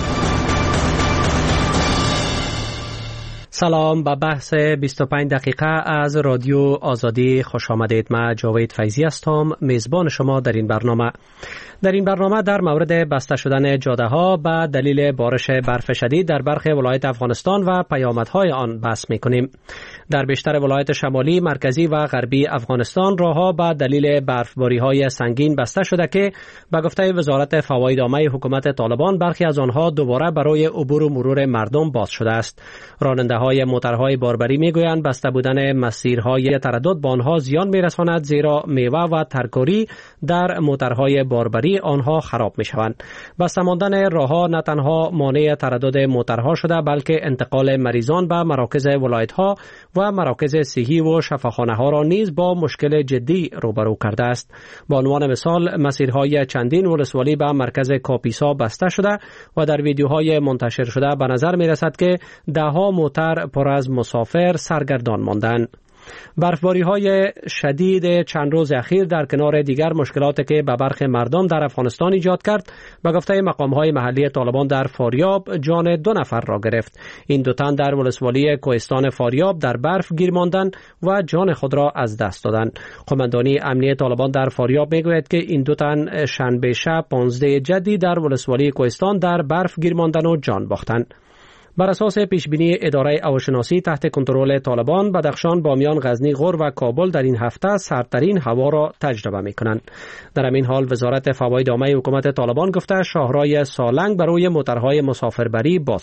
سلام، به بحث بیست و پنج دقیقه از رادیو آزادی خوش آمدید. من جاوید فیضی هستم، میزبان شما در این برنامه. در این برنامه در مورد بسته شدن جاده ها به دلیل بارش برف شدید در برخی ولایت افغانستان و پیامدهای آن بحث می‌کنیم. در بیشتر ولایت شمالی، مرکزی و غربی افغانستان راهها به دلیل برفباری‌های سنگین بسته شده که به گفته وزارت فواید عامه حکومت طالبان برخی از آنها دوباره برای عبور و مرور مردم باز شده است. راننده‌های موترهای باربری می‌گویند بسته بودن مسیرهای تردد به آنها زیان می‌رساند، زیرا میوه و ترکاری در موترهای باربری آنها خراب می‌شوند. بسته ماندن راهها نه تنها مانع تردد موترها شده، بلکه انتقال مریضان به مراکز ولایت‌ها و مراکز صحی و شفاخانه‌ها را نیز با مشکل جدی روبرو کرده است. به عنوان مثال، مسیرهای چندین ولسوالی به مرکز کاپیسا بسته شده و در ویدیوهای منتشر شده به نظر می‌رسد که ده‌ها موتر پر از مسافر سرگردان ماندند. برفباری‌های شدید چند روز اخیر در کنار دیگر مشکلاتی که به برخی مردم در افغانستان ایجاد کرد، به گفته مقام‌های محلی طالبان در فاریاب جان دو نفر را گرفت. این دو تن در ولسوالی کوهستان فاریاب در برف گیر ماندند و جان خود را از دست دادند. قماندانی امنیه طالبان در فاریاب میگوید که این دو تن شنبه شب پانزده جدی در ولسوالی کوهستان در برف گیر ماندند و جان باختند. بر اساس پیشبینی اداره هواشناسی تحت کنترل طالبان، بدخشان، بامیان، غزنی، غور و کابل در این هفته سردترین هوا را تجربه می‌کنند. در همین حال وزارت فواید عامه حکومت طالبان گفته شاهراه سالنگ برای موترهای مسافربری باز شد.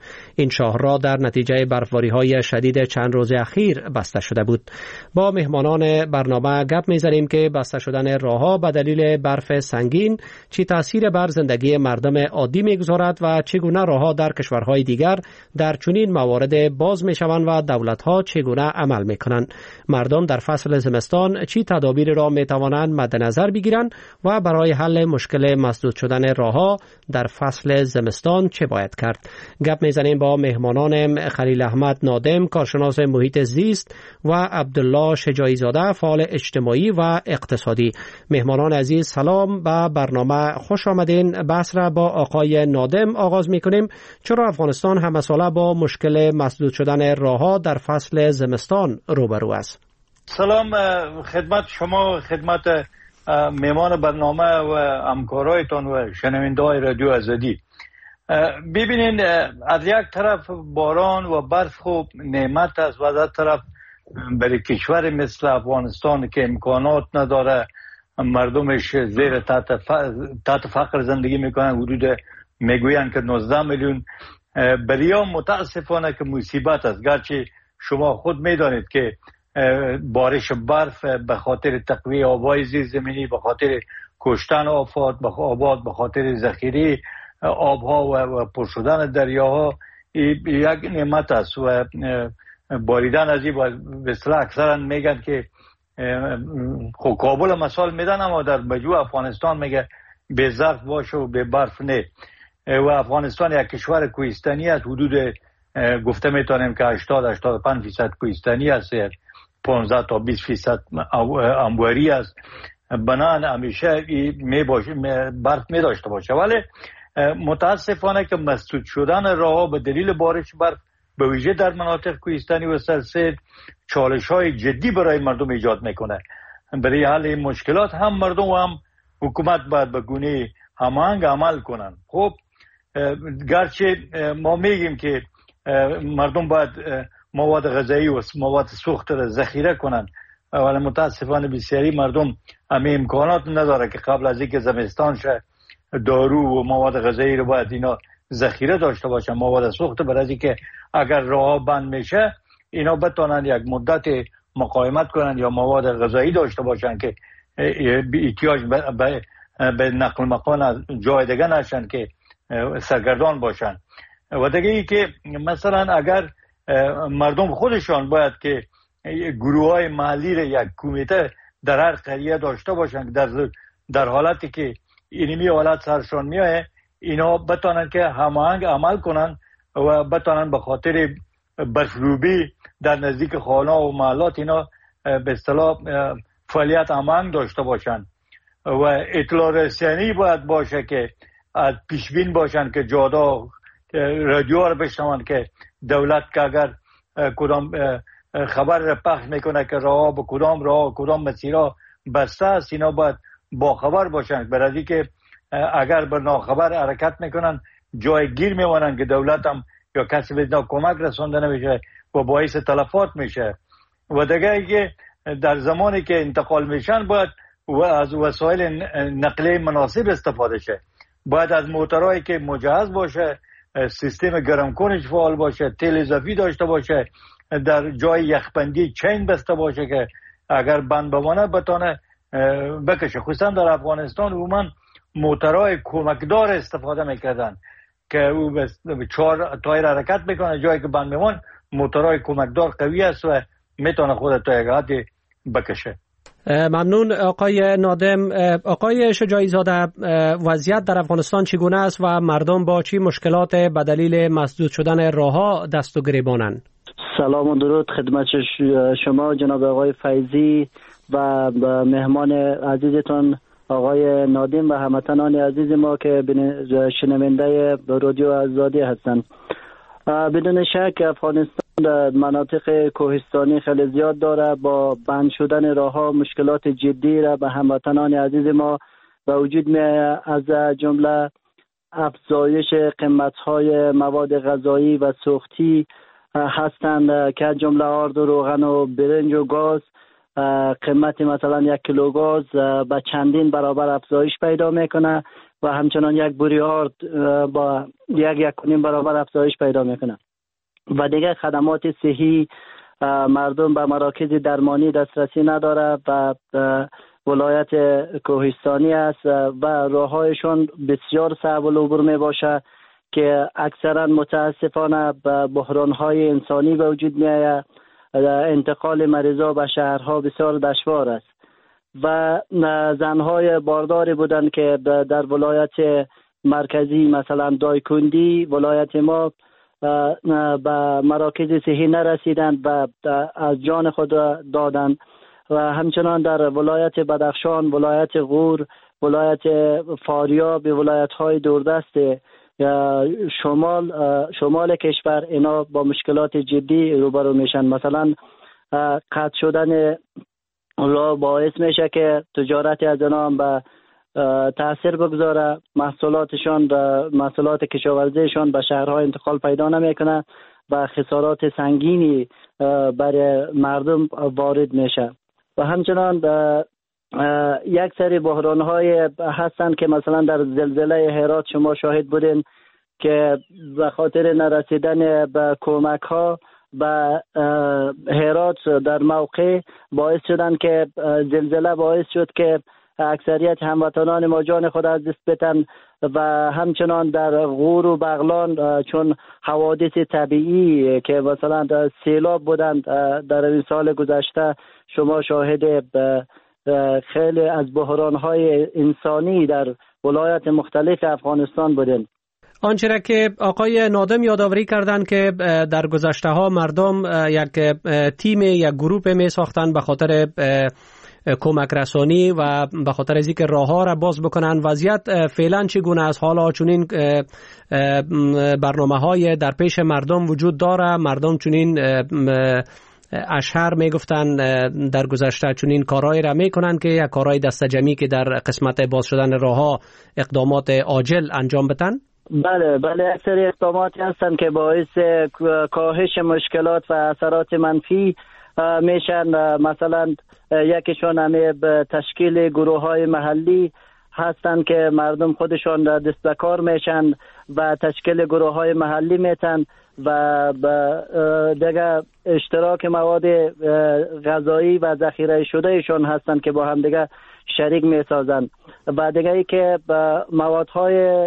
این شاهراه در نتیجه برفباری‌های شدید چند روز اخیر بسته شده بود. با مهمانان برنامه گپ می‌زنیم که بسته شدن راه‌ها به دلیل برف سنگین چی تأثیر بر زندگی مردم عادی می‌گذارد و چگونه راه‌ها در کشورهای دیگر در چنین موارد باز می‌شوند و دولت‌ها چگونه عمل می‌کنند. مردم در فصل زمستان چی تدابیر را می‌توانند مد نظر بگیرند و برای حل مشکل مسدود شدن راه‌ها در فصل زمستان چه باید کرد؟ گپ می‌زنیم با مهمانان خلیل احمد نادم، کارشناس محیط زیست، و عبدالله شجاعی زاده، فعال اجتماعی و اقتصادی. مهمانان عزیز سلام، به برنامه خوش آمدین. بحث را با آقای نادم آغاز می‌کنیم. چرا افغانستان همساله با مشکل مسدود شدن راه‌ها در فصل زمستان روبرو است؟ سلام خدمت شما، خدمت مهمان برنامه و همکارایتان و شنونده‌های رادیو آزادی. ببینید، از یک طرف باران و برف خوب نعمت است و از یک طرف برای کشور مثل افغانستان که امکانات نداره، مردمش زیر تحت فقر زندگی میکنن، حدود میگوین که نوزده میلیون. برای متاسفانه که مصیبت است، گرچه شما خود میدانید که بارش برف به خاطر تقویه آبای زیرزمینی، به خاطر کشتن آفات، به آباد، به خاطر ذخیره آبها و پر شدن دریاها یک نعمت است و باریدن از این به اصطلاح اکثرا میگن که خب کابل مثال میدن، اما در مجموع افغانستان میگه به ظرف باشه و به برف نه. و افغانستان یک کشور کوهستانی است، حدود گفته میتونیم که هشتاد هشتاد و پنج درصد کوهستانی است، پانزده تا بیست درصد انبوری است. بنان همیشه می باشه برف می داشته باشه، ولی متاسفانه که مسدود شدن راه به دلیل بارش برف به ویژه در مناطق کوهستانی و سرسبز چالش های جدی برای مردم ایجاد میکنه. برای حل این مشکلات هم مردم و هم حکومت باید به گونه هماهنگ عمل کنن. خب گرچه ما میگیم که مردم باید مواد غذایی و مواد سوخت را ذخیره کنن، ولی متاسفانه بسیاری مردم همه امکانات نداره که قبل از اینکه زمستان شه دارو و مواد غذایی رو باید اینا ذخیره داشته باشن، مواد سوخت، برای اینکه اگر راه بند میشه اینا بتونن یک مدت مقاومت کنن یا مواد غذایی داشته باشن که احتیاج به, به نقل مکان از جای دیگه نشن که سرگردان باشن. و دیگه ای که مثلا اگر مردم خودشان باید که گروه های محلی را یک کمیته در هر قریه داشته باشن، در در حالتی که اینمی حالت سرشان میایه اینا بتونن که هماهنگ عمل کنن و بتونن به خاطر برفروبی در نزدیک خانه و محلات اینا به اصطلاح فعالیت هماهنگ داشته باشن. و اطلاع رسانی باید باشه که از پیشبین باشن که جادا رادیو رو بشنون که دولت که اگر کدام خبر را پخش میکنه که راه به کدام راه کدام مسیرها بسته است، اینا باید با خبر باشن، برای که اگر به ناخبر حرکت میکنن جای گیر میمونن که دولت هم یا کسی به اینا کمک رسانده نمیشه و باعث تلفات میشه. و دیگه که در زمانی که انتقال میشن باید و از وسایل نقلیه مناسب استفاده شه، باید از موترهایی که مجهز باشه، سیستم گرم کنش فعال باشه، تیل اضافی داشته باشه، در جای یخبندی چین بسته باشه که اگر بند بمانه بتونه بکشه. خصوصا در افغانستان عموما موترهای کمکدار استفاده میکردن که او به چهار تایر حرکت میکنه، جایی که بند بمان موترهای کمکدار قوی است و میتونه خود تا یک حدی بکشه. ممنون آقای نادم. آقای شجاعی زاده، وضعیت در افغانستان چگونه است و مردم با چی مشکلات به دلیل مسدود شدن راهها دست و گریبانند؟ سلام و درود خدمت شما جناب آقای فیضی و مهمان عزیزتان آقای نادم و هموطنان عزیز ما که شنونده رادیو آزادی هستند. بدون شک افغانستان در مناطق کوهستانی خیلی زیاد داره، با بند شدن راهها مشکلات جدی را به هموطنان عزیز ما به وجود می از جمله افزایش قیمت‌های مواد غذایی و سوختی هستند که جمله آرد و روغن و برنج و گاز قیمت مثلا یک کیلو گاز به چندین برابر افزایش پیدا میکنه و همچنان یک بوریارد با یک یک کنیم برابر افزایش پیدا میکنه. و دیگه خدمات صحی مردم به مراکز درمانی دسترسی نداره و ولایت کوهستانی است و راههایشون بسیار صعب العبور می باشه که اکثرا متاسفانه به بحرانهای انسانی به وجود می آید. انتقال مریضا به شهرها بسیار دشوار است و زنهای بارداری بودند که در ولایت مرکزی مثلا دایکندی ولایت ما به مراکز صحی نرسیدند و از جان خود دادند و همچنان در ولایت بدخشان، ولایت غور، ولایت فاریاب، ولایت های دوردست شمال شمال کشور اینا با مشکلات جدی روبرو میشن. مثلا قطع شدن راه باعث میشه که تجارت از اینا هم به تاثیر بگذاره، محصولاتشان محصولات کشاورزیشان به شهرها انتقال پیدا نمیکنه و خسارات سنگینی برای مردم وارد میشه. و همچنان یک سری بحران‌های هستند که مثلا در زلزله هرات شما شاهد بودین که به خاطر نرسیدن به کمک‌ها به هرات در موقع باعث شدن که زلزله باعث شد که اکثریت هموطنان ما جان خود از دست بدن و همچنان در غور و بغلان چون حوادث طبیعی که مثلا سیلاب بودند در این سال گذشته شما شاهد خیلی از بحران‌های انسانی در ولایت مختلف افغانستان بودند. آنچه را که آقای نادم یادآوری کردند که در گذشته ها مردم یک تیم یک گروپ می ساختند به خاطر کمک رسانی و به خاطر از اینکه راه ها را باز بکنن. وضعیت فعلا چگونه است؟ حالا چنین برنامه های در پیش مردم وجود داره؟ مردم چنین اشهر میگفتن در گذشته چنین کارهایی را میکنن که یک کارهای دست جمعی که در قسمت باز شدن راه ها اقدامات عاجل انجام بدن؟ بله بله اکثر اقداماتی هستن که باعث کاهش مشکلات و اثرات منفی میشن. مثلا یکیشون همه به تشکیل گروه های محلی هستن که مردم خودشون دست به کار میشن و تشکیل گروه های محلی میتن و دیگه اشتراک مواد غذایی و ذخیره شده ایشون هستن که با هم دیگه شریک میسازن و دیگه ای که موادهای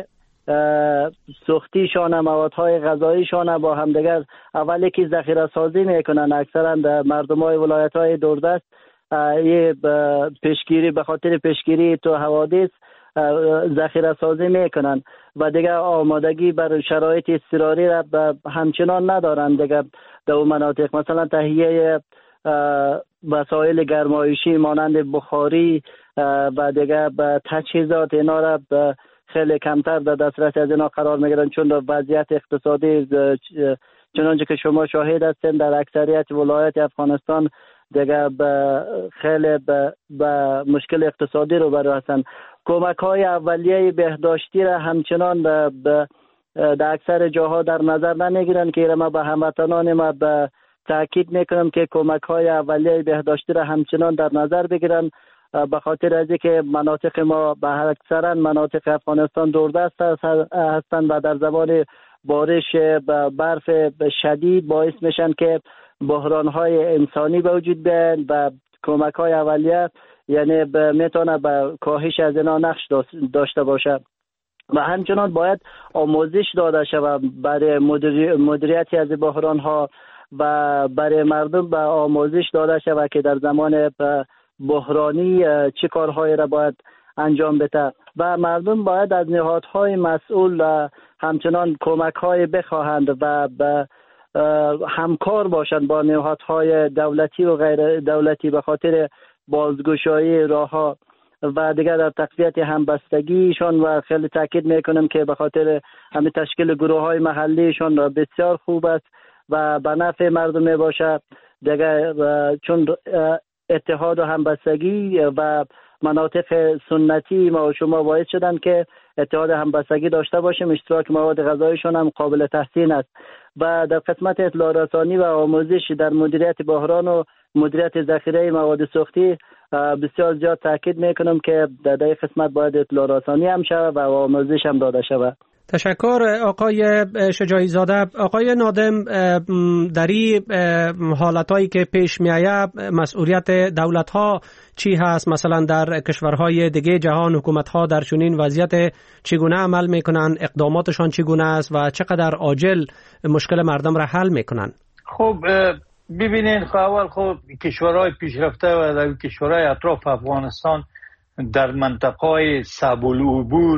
سوختیشان موادهای غذاییشان با هم دیگر اولی که ذخیره سازی میکنن. اکثرا مردم های ولایت های دوردست یه پیشگیری به خاطر پیشگیری تو حوادث ذخیره سازی میکنن و دیگه آمادگی بر شرایط اضطراری را همچنان ندارن دیگه در اون مناطق. مثلا تهیه وسایل گرمایشی مانند بخاری و دیگه تجهیزات اینا را خیلی کمتر در دسترس از اینا قرار میگیرن چون وضعیت اقتصادی چنانچه که شما شاهد هستین در اکثریت ولایت افغانستان دیگه خیلی به مشکل اقتصادی رو برای هستن. کمک های اولیه بهداشتی را همچنان در اکثر جاها در نظر نمیگیرن که ما به هموطنان ما به تاکید میکنم که کمک های اولیه بهداشتی را همچنان در نظر بگیرن به خاطر از اینکه مناطق ما به اکثرا مناطق افغانستان دوردست هستند و در زمان بارش برف شدید باعث میشن که بحران‌های انسانی به وجود بیاین و کمک‌های اولیه یعنی میتونه به کاهش از اینا نقش داشته باشه و همچنان باید آموزش داده شود برای مدیریت از بحران‌ها و برای مردم به آموزش داده شود که در زمان بحرانی چه کارهایی را باید انجام بده و مردم باید از نهادهای مسئول همچنان کمک‌های بخواهند و به همکار باشند با نهادهای دولتی و غیر دولتی به خاطر بازگشایی راه‌ها و دیگر در تقویت همبستگیشان و خیلی تاکید میکنم که به خاطر همین تشکیل گروه‌های محلیشان بسیار خوب است و به نفع مردم میباشه دیگر چون اتحاد و همبستگی و مناطق سنتی ما و شما باعث شدن که اتحاد همبستگی داشته باشیم. اشتراک مواد غذاییشون هم قابل تحسین است و در قسمت اطلاع رسانی و آموزش در مدیریت بحران و مدیریت ذخیره مواد سوختی بسیار زیاد تاکید میکنم که در این قسمت باید اطلاع رسانی هم شود و آموزش هم داده شود. تشکر آقای شجاعی زاده. آقای نادم، در این حالتایی که پیش می آید مسئولیت دولت ها چی هست؟ مثلا در کشورهای دیگه جهان حکومت ها در چنین وضعیت چگونه عمل میکنن؟ اقداماتشان چگونه است و چقدر عاجل مشکل مردم را حل میکنن؟ خب ببینین، خب اول خب کشورهای پیشرفته و در کشورهای اطراف افغانستان در منطقه صعب العبور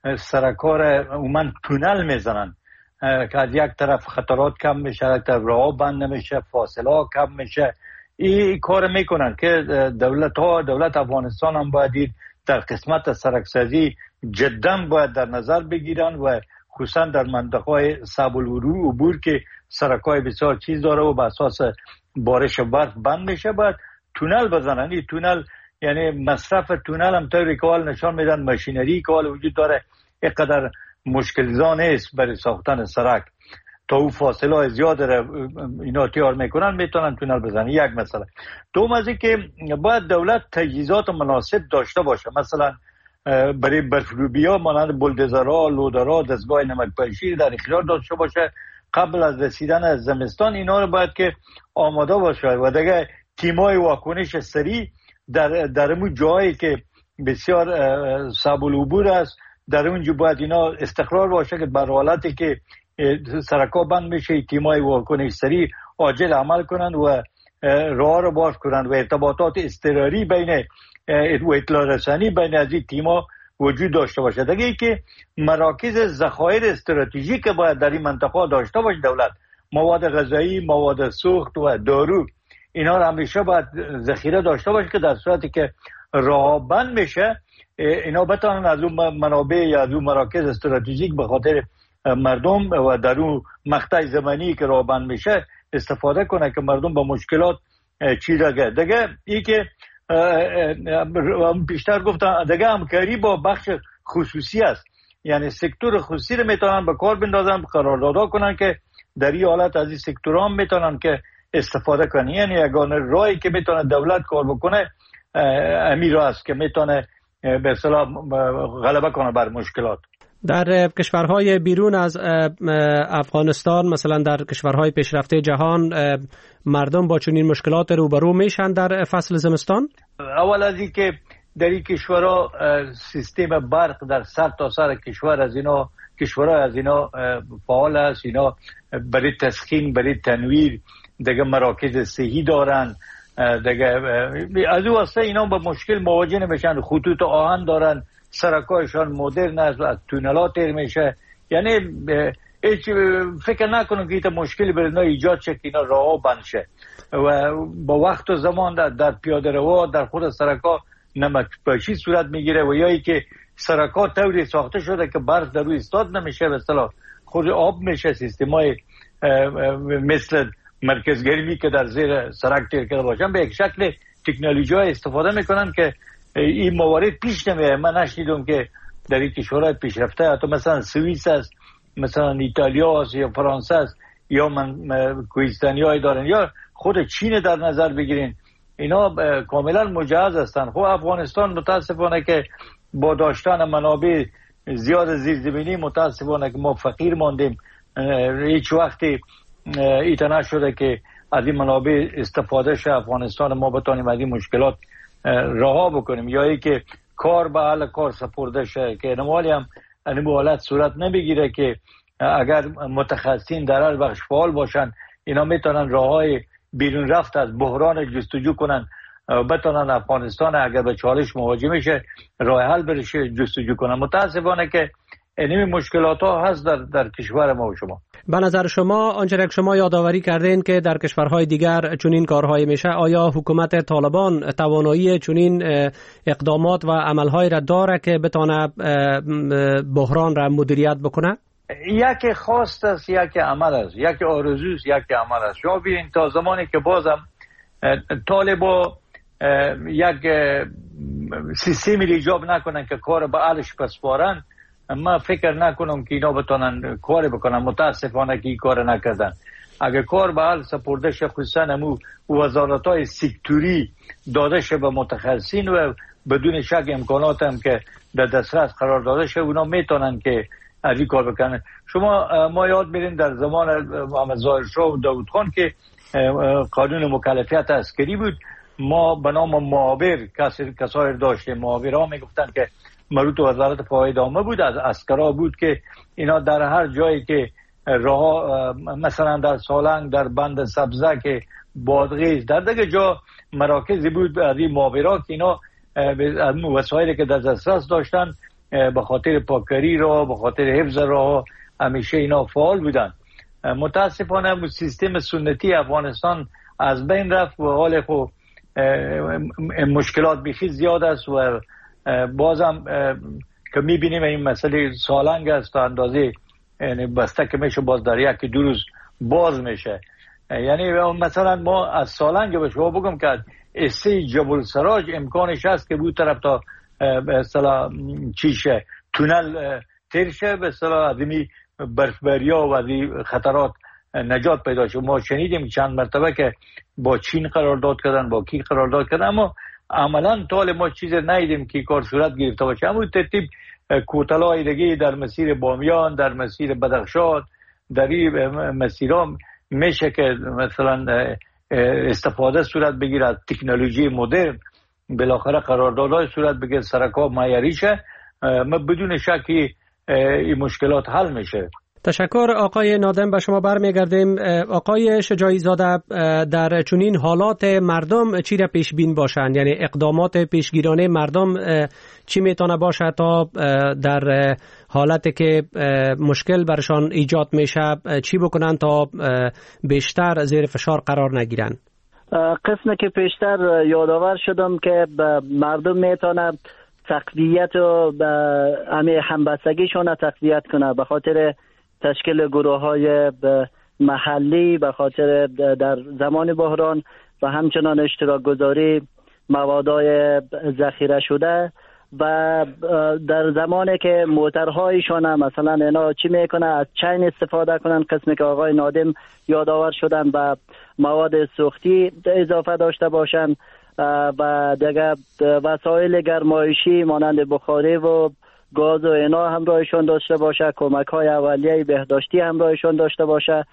سرکار عموما تونل میزنن که از یک طرف خطرات کم میشه، از یک طرف راه بند نمیشه، فاصله ها کم میشه. این کار میکنن که دولت ها دولت افغانستان هم باید در قسمت سرکسازی جدا باید در نظر بگیرن و خصوصا در منطقه صعب العبور که سرکای بسیار چیز داره و به اساس بارش برف بند میشه باید تونل بزنن. این تونل یعنی مصرف تونل هم طوری که حال نشان میدن ماشینری که حال وجود داره اینقدر مشکل‌زا نیست برای ساختن سرک. تا او فاصله های زیاد را اینا تیار میکنن میتونن تونل بزنن. یک مسئله. دوم از این که باید دولت تجهیزات مناسب داشته باشه، مثلا برای برفروبی ها مانند بولدوزرها، لودرها، دستگاه نمک‌پاشی در اختیار داشته باشه قبل از رسیدن از زمستان. اینا رو باید که آماده باشه و دیگه تیمای واکنش سریع در در اون جایی که بسیار صعب العبور است در اونجا باید اینا استقرار باشه که بر حالتی که سرکا بند میشه تیمای واکنش سریع عاجل عمل کنند و راه رو باز کنند و ارتباطات اضطراری بین و اطلاع رسانی بین از این تیما وجود داشته باشه. دیگه ای که مراکز ذخایر استراتژیک باید در این منطقه داشته باشه دولت، مواد غذایی، مواد سوخت و دارو، اینا رو همیشه باید ذخیره داشته باشه که در صورتی که راه بند میشه اینا بتونن از اون منابع یا از اون مراکز استراتژیک به خاطر مردم و در اون مقطع زمانی که راه بند میشه استفاده کنه که مردم با مشکلات چی رگه. دیگه ای که بیشتر گفتم دیگه همکاری با بخش خصوصی است، یعنی سکتور خصوصی رو میتونن به کار بندازن، قراردادها کنن که در این حالت از این سکتورها هم میتونن که استفاده کنن. یعنی یگانه راهی که میتونه دولت کار بکنه امیر است که میتونه به اصطلاح غلبه کنه بر مشکلات. در کشورهای بیرون از افغانستان، مثلا در کشورهای پیشرفته جهان، مردم با چنین مشکلات روبرو میشن در فصل زمستان؟ اول از این که در این کشورها سیستم برق در سر تا سر کشور از اینا کشورها از اینا فعال است. اینا برای تسخین، برای تنویر دیگه مراکز صحی دارن، دیگه از او واسه اینا با مشکل مواجه نمیشن. خطوط آهن دارن، سرکایشان مدرن است و از تونلات تیر میشه. یعنی هیچ فکر نکنم که این مشکلی برای اینا ایجاد شه که اینا راه بند شه و با وقت و زمان در, در پیاده رو در خود سرکا نمک‌پاشی صورت میگیره و یا ای که سرکا طوری ساخته شده که برف در روی استاد نمیشه، به اصطلاح خود آب میشه. سیستمای مثل مرکز گرمی که در زیر سرک تیر کرده باشن به یک شکل تکنولوژی های استفاده میکنن که این موارد پیش نمیاد. من نشنیدم که در این کشورهای پیشرفته حتی مثلا سوئیس است، مثلا ایتالیا است یا فرانسه است یا من کوهستانی های دارن یا خود چین در نظر بگیرین، اینا کاملا مجهز هستن. خب افغانستان متاسفانه که با داشتن منابع زیاد زیرزمینی متاسفانه که ما فقیر ماندیم. هیچ وقتی ایتنا شده که از این منابع استفاده شه افغانستان ما بتونیم از این مشکلات رها بکنیم یا ای که کار به حال کار سپرده شه که نمالی هم این حالت صورت نبگیره که اگر متخصصین در هر بخش فعال باشن اینا میتونن راههای بیرون رفت از بحران جستجو کنن، بتونن افغانستان اگر به چالش مواجه میشه راه حل برشه جستجو کنن. متاسفانه که این مشکلات ها هست در, در کشور ما و شما. به نظر شما آنچه که شما یادآوری کردین که در کشورهای دیگر چنین کارهای میشه، آیا حکومت طالبان توانایی چنین اقدامات و عملهای را داره که بتونه بحران را مدیریت بکنه؟ یک خواست است، یک عمل است، یک آرزو است، یک عمل است. شما ببینید تا زمانی که بازم طالبا یک سیستمی ایجاد نکنن که کار به علش بسپارن، من فکر نکنم که اینا بتونن کار بکنن. متاسفانه که این کار نکردن. اگر کار به حال سپرده شه خصوصا همو وزارت های سکتوری داده شه به متخصصین و بدون شک امکانات هم که در دسترس قرار داده شه اونا میتونن که از این کار بکنن. شما ما یاد میرین در زمان محمد ظاهر شاه و داود خان که قانون مکلفیت عسکری بود، ما به نام معاور کسایی داشتیم. معاورها میگفتن که مربوط به وزارت فواید عامه بود، از عسکرا بود که اینا در هر جایی که راه مثلا در سالنگ، در بند سبزه که بادغیس، در دیگه جا مراکزی بود از این معاورها که اینا وسایلی که در دسترس داشتن به خاطر پاکری را، به خاطر حفظ راه همیشه اینا فعال بودن. متاسفانه سیستم سنتی افغانستان از بین رفت و حال خو مشکلات بیخی زیاد است و بازم که میبینیم این مسئله سالنگ است تا اندازه یعنی بسته که میشه باز در یک دو روز باز میشه. یعنی مثلا ما از سالنگ به شما بگم که اسه جبل سراج امکانش هست که بود طرف تا به اصطلاح چیشه تونل ترشه به اصطلاح ادمی برفبریا و ادی خطرات نجات پیدا شد. ما شنیدیم چند مرتبه که با چین قرارداد کردن، با کی قرارداد کردن، اما عملا طال ما چیز ندیدیم که کار صورت گرفته باشه. همون ترتیب کوتلای دیگه در مسیر بامیان، در مسیر بدخشان، در این مسیرها میشه که مثلا استفاده صورت بگیره از تکنولوژی مدرن، بالاخره قراردادهای صورت بگیره، سرکا معیاری شه، ما بدون شکی این مشکلات حل میشه. تشکر آقای نادم. به شما برمیگردیم. آقای شجاعی زاده، در چنین حالات مردم چی را پیش بین باشند؟ یعنی اقدامات پیشگیرانه مردم چی میتونه باشه تا در حالتی که مشکل برشان ایجاد میشه چی بکنن تا بیشتر زیر فشار قرار نگیرن؟ قسمی که پیشتر یادآور شدم که مردم میتونه تقویت و همه همبستگیشون تقویت کنه به خاطر تشکیل گروه های محلی، به خاطر در زمان بحران و همچنان اشتراک گذاری موادای ذخیره شده و در زمانی که موترهایشان هم مثلا اینا چی میکنه از چین استفاده کنن، قسمی که آقای نادم یادآور شدن و مواد سوختی اضافه داشته باشن و دیگه وسایل گرمایشی مانند بخاری و گاز و اینا همراهشون داشته باشه، کمک های اولیه بهداشتی همراهشون داشته باشه.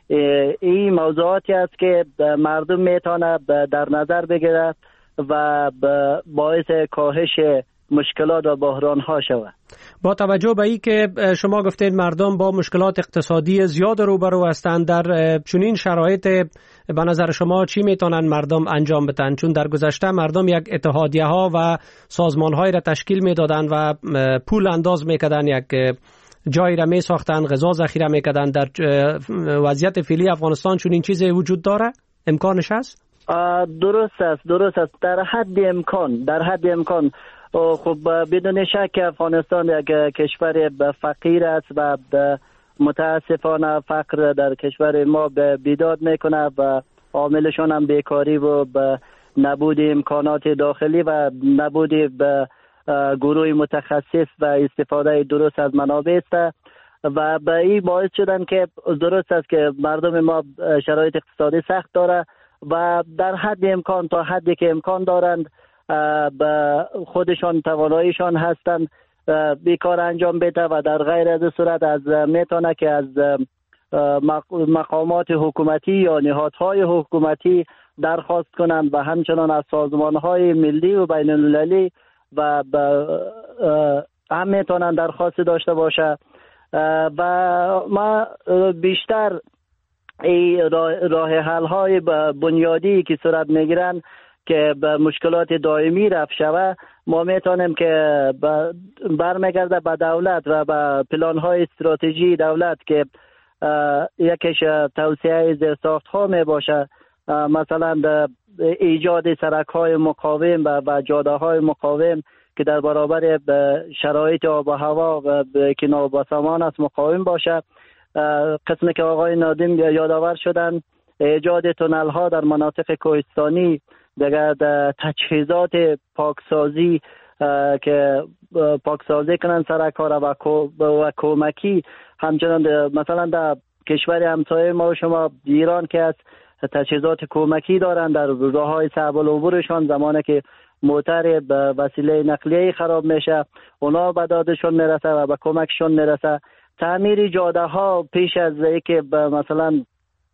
این موضوعاتی است که مردم میتونه در نظر بگیره و باعث کاهش مشکلات و بحران ها شود. با توجه به این که شما گفتید مردم با مشکلات اقتصادی زیاد روبرو هستند، در چنین شرایط به نظر شما چی میتونن مردم انجام بدن؟ چون در گذشته مردم یک اتحادیه ها و سازمان های را تشکیل میدادن و پول انداز میکردن، یک جایی را میساختن، غذا ذخیره میکردن. در وضعیت فعلی افغانستان چنین چیزی وجود داره؟ امکانش هست؟ درست است، درست است. در حد امکان، در حد امکان خب بدون شک افغانستان یک کشور فقیر است و متاسفانه فقر در کشور ما بیداد میکنه و عاملشون هم بیکاری و نبود امکانات داخلی و نبود گروه متخصص و استفاده درست از منابع است و به این باعث شدن که درست است که مردم ما شرایط اقتصادی سخت داره و در حد امکان تا حدی که امکان دارند به خودشان تواناییشان هستند بیکار انجام بده و در غیر از صورت از میتونه که از مقامات حکومتی یا نهادهای حکومتی درخواست کنند و همچنان از سازمانهای ملی و بین المللی و هم میتونن درخواست داشته باشه و ما بیشتر این راه حل های بنیادی که صورت میگیرن که به مشکلات دائمی رفع شود ما میتونیم که برمیگرده به دولت و به پلان های استراتژی دولت که یکیش توسعه زیرساخت ها می باشه، مثلا ایجاد سرک های مقاوم و جاده های مقاوم که در برابر شرایط آب و هوا و که نابسامان است مقاوم باشه. قسمی که آقای نادم یادآور شدن ایجاد تونل ها در مناطق کوهستانی، دیگر تجهیزات پاکسازی که پاکسازی کنن سرک ها و کمکی، همچنان مثلا در کشور همسایه ما و شما ایران که از تجهیزات کمکی دارن در راههای صعب العبورشان، زمانی که موتر به وسیله نقلیه خراب میشه اونا به دادشون میرسه و به کمکشون میرسه. تعمیر جاده ها پیش از اینکه مثلا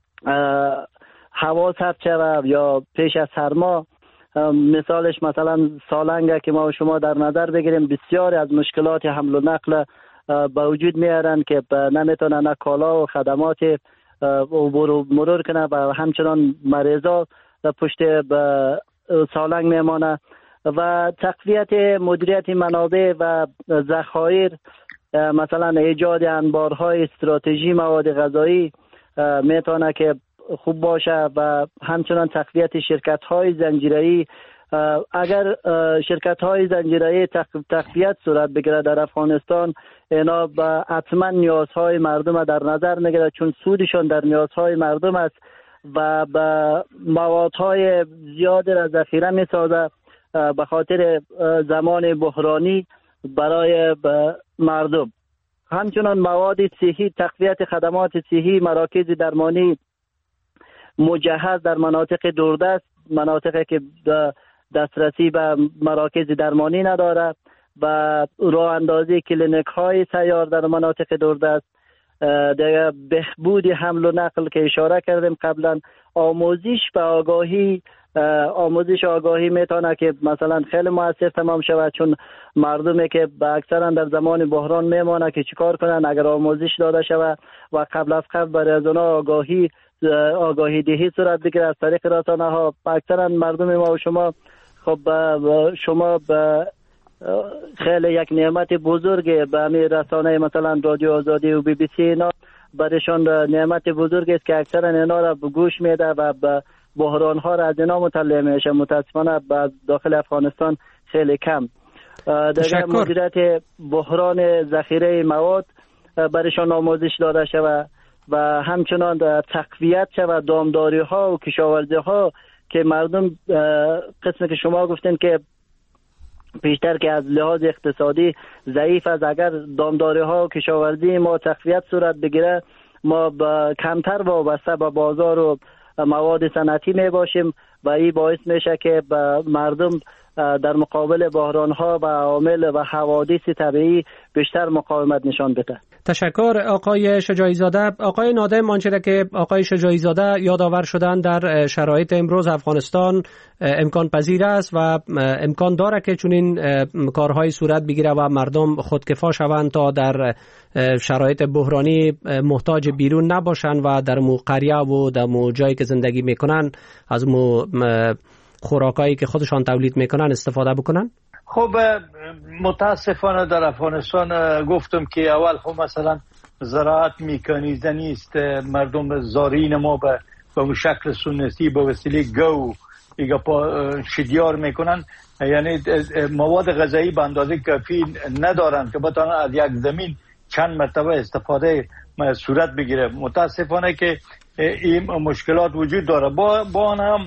هوا سرد شود یا پیش از سرما، مثالش مثلا سالنگه که ما و شما در نظر بگیریم، بسیاری از مشکلات حمل و نقل به وجود میارن که نمیتونن نه کالا و خدمات عبور و مرور کنه و همچنان مریضا پشت به سالنگ میمانه. و تقویت مدیریت منابع و ذخایر، مثلا ایجاد انبارهای استراتژی مواد غذایی میتونه که خوب باشه و همچنان تقویت شرکت‌های زنجیره‌ای. اگر شرکت‌های زنجیره‌ای تقویت صورت بگیره در افغانستان، اینا حتما نیازهای مردم در نظر میگیره، چون سودشون در نیازهای مردم است و به موادهای زیاد را ذخیره میسازه به خاطر زمان بحرانی برای مردم. همچنان مواد صحی، تقویت خدمات صحی، مراکز درمانی مجهز در مناطق دوردست، مناطقی که دسترسی به مراکز درمانی نداره، و راه اندازی کلینیک های سیار در مناطق دوردست، دیگه بهبود حمل و نقل که اشاره کردیم قبلا، آموزش به آگاهی آموزش آگاهی میتونه که مثلا خیلی موثر تمام شود، چون مردمی که اکثرا در زمان بحران میمونه که چیکار کنن اگر آموزش داده شود و قبل از قبل برای از اونا آگاهی آگاهی دهی صورت بگیره از طریق رسانه ها. اکثرا مردم ما و شما خب شما به خیلی یک نعمت بزرگه به همین رسانه مثلا رادیو آزادی و بی بی سی، اینا برایشان نعمت بزرگی است که اکثرا اینا را به گوش میده و به بحران ها را از اینا مطلع میشه. متاسفانه داخل افغانستان خیلی کم. در مدیریت بحران ذخیره مواد برایشان آموزش داده شود و همچنان تقویت شود دامداری ها و کشاورزی ها که مردم قسمی که شما گفتین که بیشتر که از لحاظ اقتصادی ضعیف است، اگر دامداری ها و کشاورزی ما تقویت صورت بگیره، ما با کمتر وابسته به بازار و مواد صنعتی می باشیم و این باعث میشه که به مردم در مقابل بحران ها و عوامل و حوادث طبیعی بیشتر مقاومت نشان بده. تشکر آقای شجاعی زاده. آقای نادم، آنچه که آقای شجاعی زاده یادآور شدن در شرایط امروز افغانستان امکان پذیر است و امکان داره که چنین کارهای صورت بگیره و مردم خودکفا شوند تا در شرایط بحرانی محتاج بیرون نباشن و در مو قریه و در مو جایی که زندگی میکنن از مو خوراکایی که خودشان تولید میکنن استفاده بکنن. خب متاسفانه در افغانستان گفتم که اول خب مثلا زراعت مکانیزه نیست، مردم زارعین ما به به شکل سنتی به وسیله گو ایگا پا شدیار میکنن، یعنی مواد غذایی به اندازه کافی ندارن که بتونن از یک زمین چند مرتبه استفاده صورت بگیره. متاسفانه که این مشکلات وجود داره. با با هم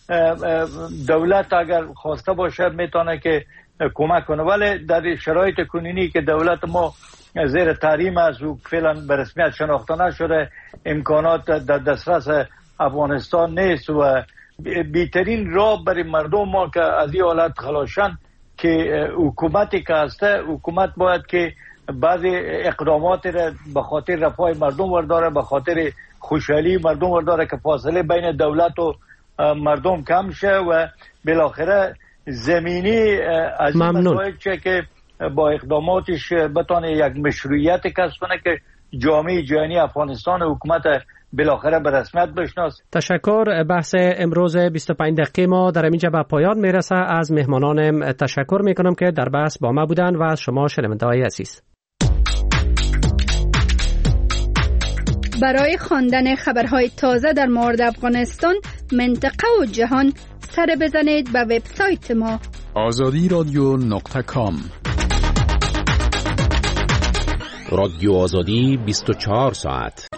دولت اگر خواسته باشه میتونه که کمک کنه، ولی در شرایط کنونی که دولت ما زیر تحریم است و فعلا به رسمیت شناخته نشده، امکانات در دسترس افغانستان نیست و بهترین راه برای مردم ما که از این حالت خلاصن که حکومتی که هسته، حکومت باید که بعضی اقدامات را به خاطر رفاه مردم ورداره، به خاطر خوشحالی مردم ورداره که فاصله بین دولت و مردم کم شه و بالاخره زمینی از این مسائل چه که با اقداماتش بتونه یک مشروعیت کسب کنه که جامعه جهانی افغانستان و حکومت بالاخره به رسمیت بشناسه. تشکر. بحث امروز بیست و پنج دقیقه ما در اینجا به پایان میرسه. از مهمانانم تشکر میکنم که در بحث با ما بودن و از شما شنونده‌های عزیز. برای خواندن خبرهای تازه در مورد افغانستان، منطقه و جهان سر بزنید به وبسایت ما آزادی رادیو نقطه کام. رادیو آزادی بیست و چهار ساعت.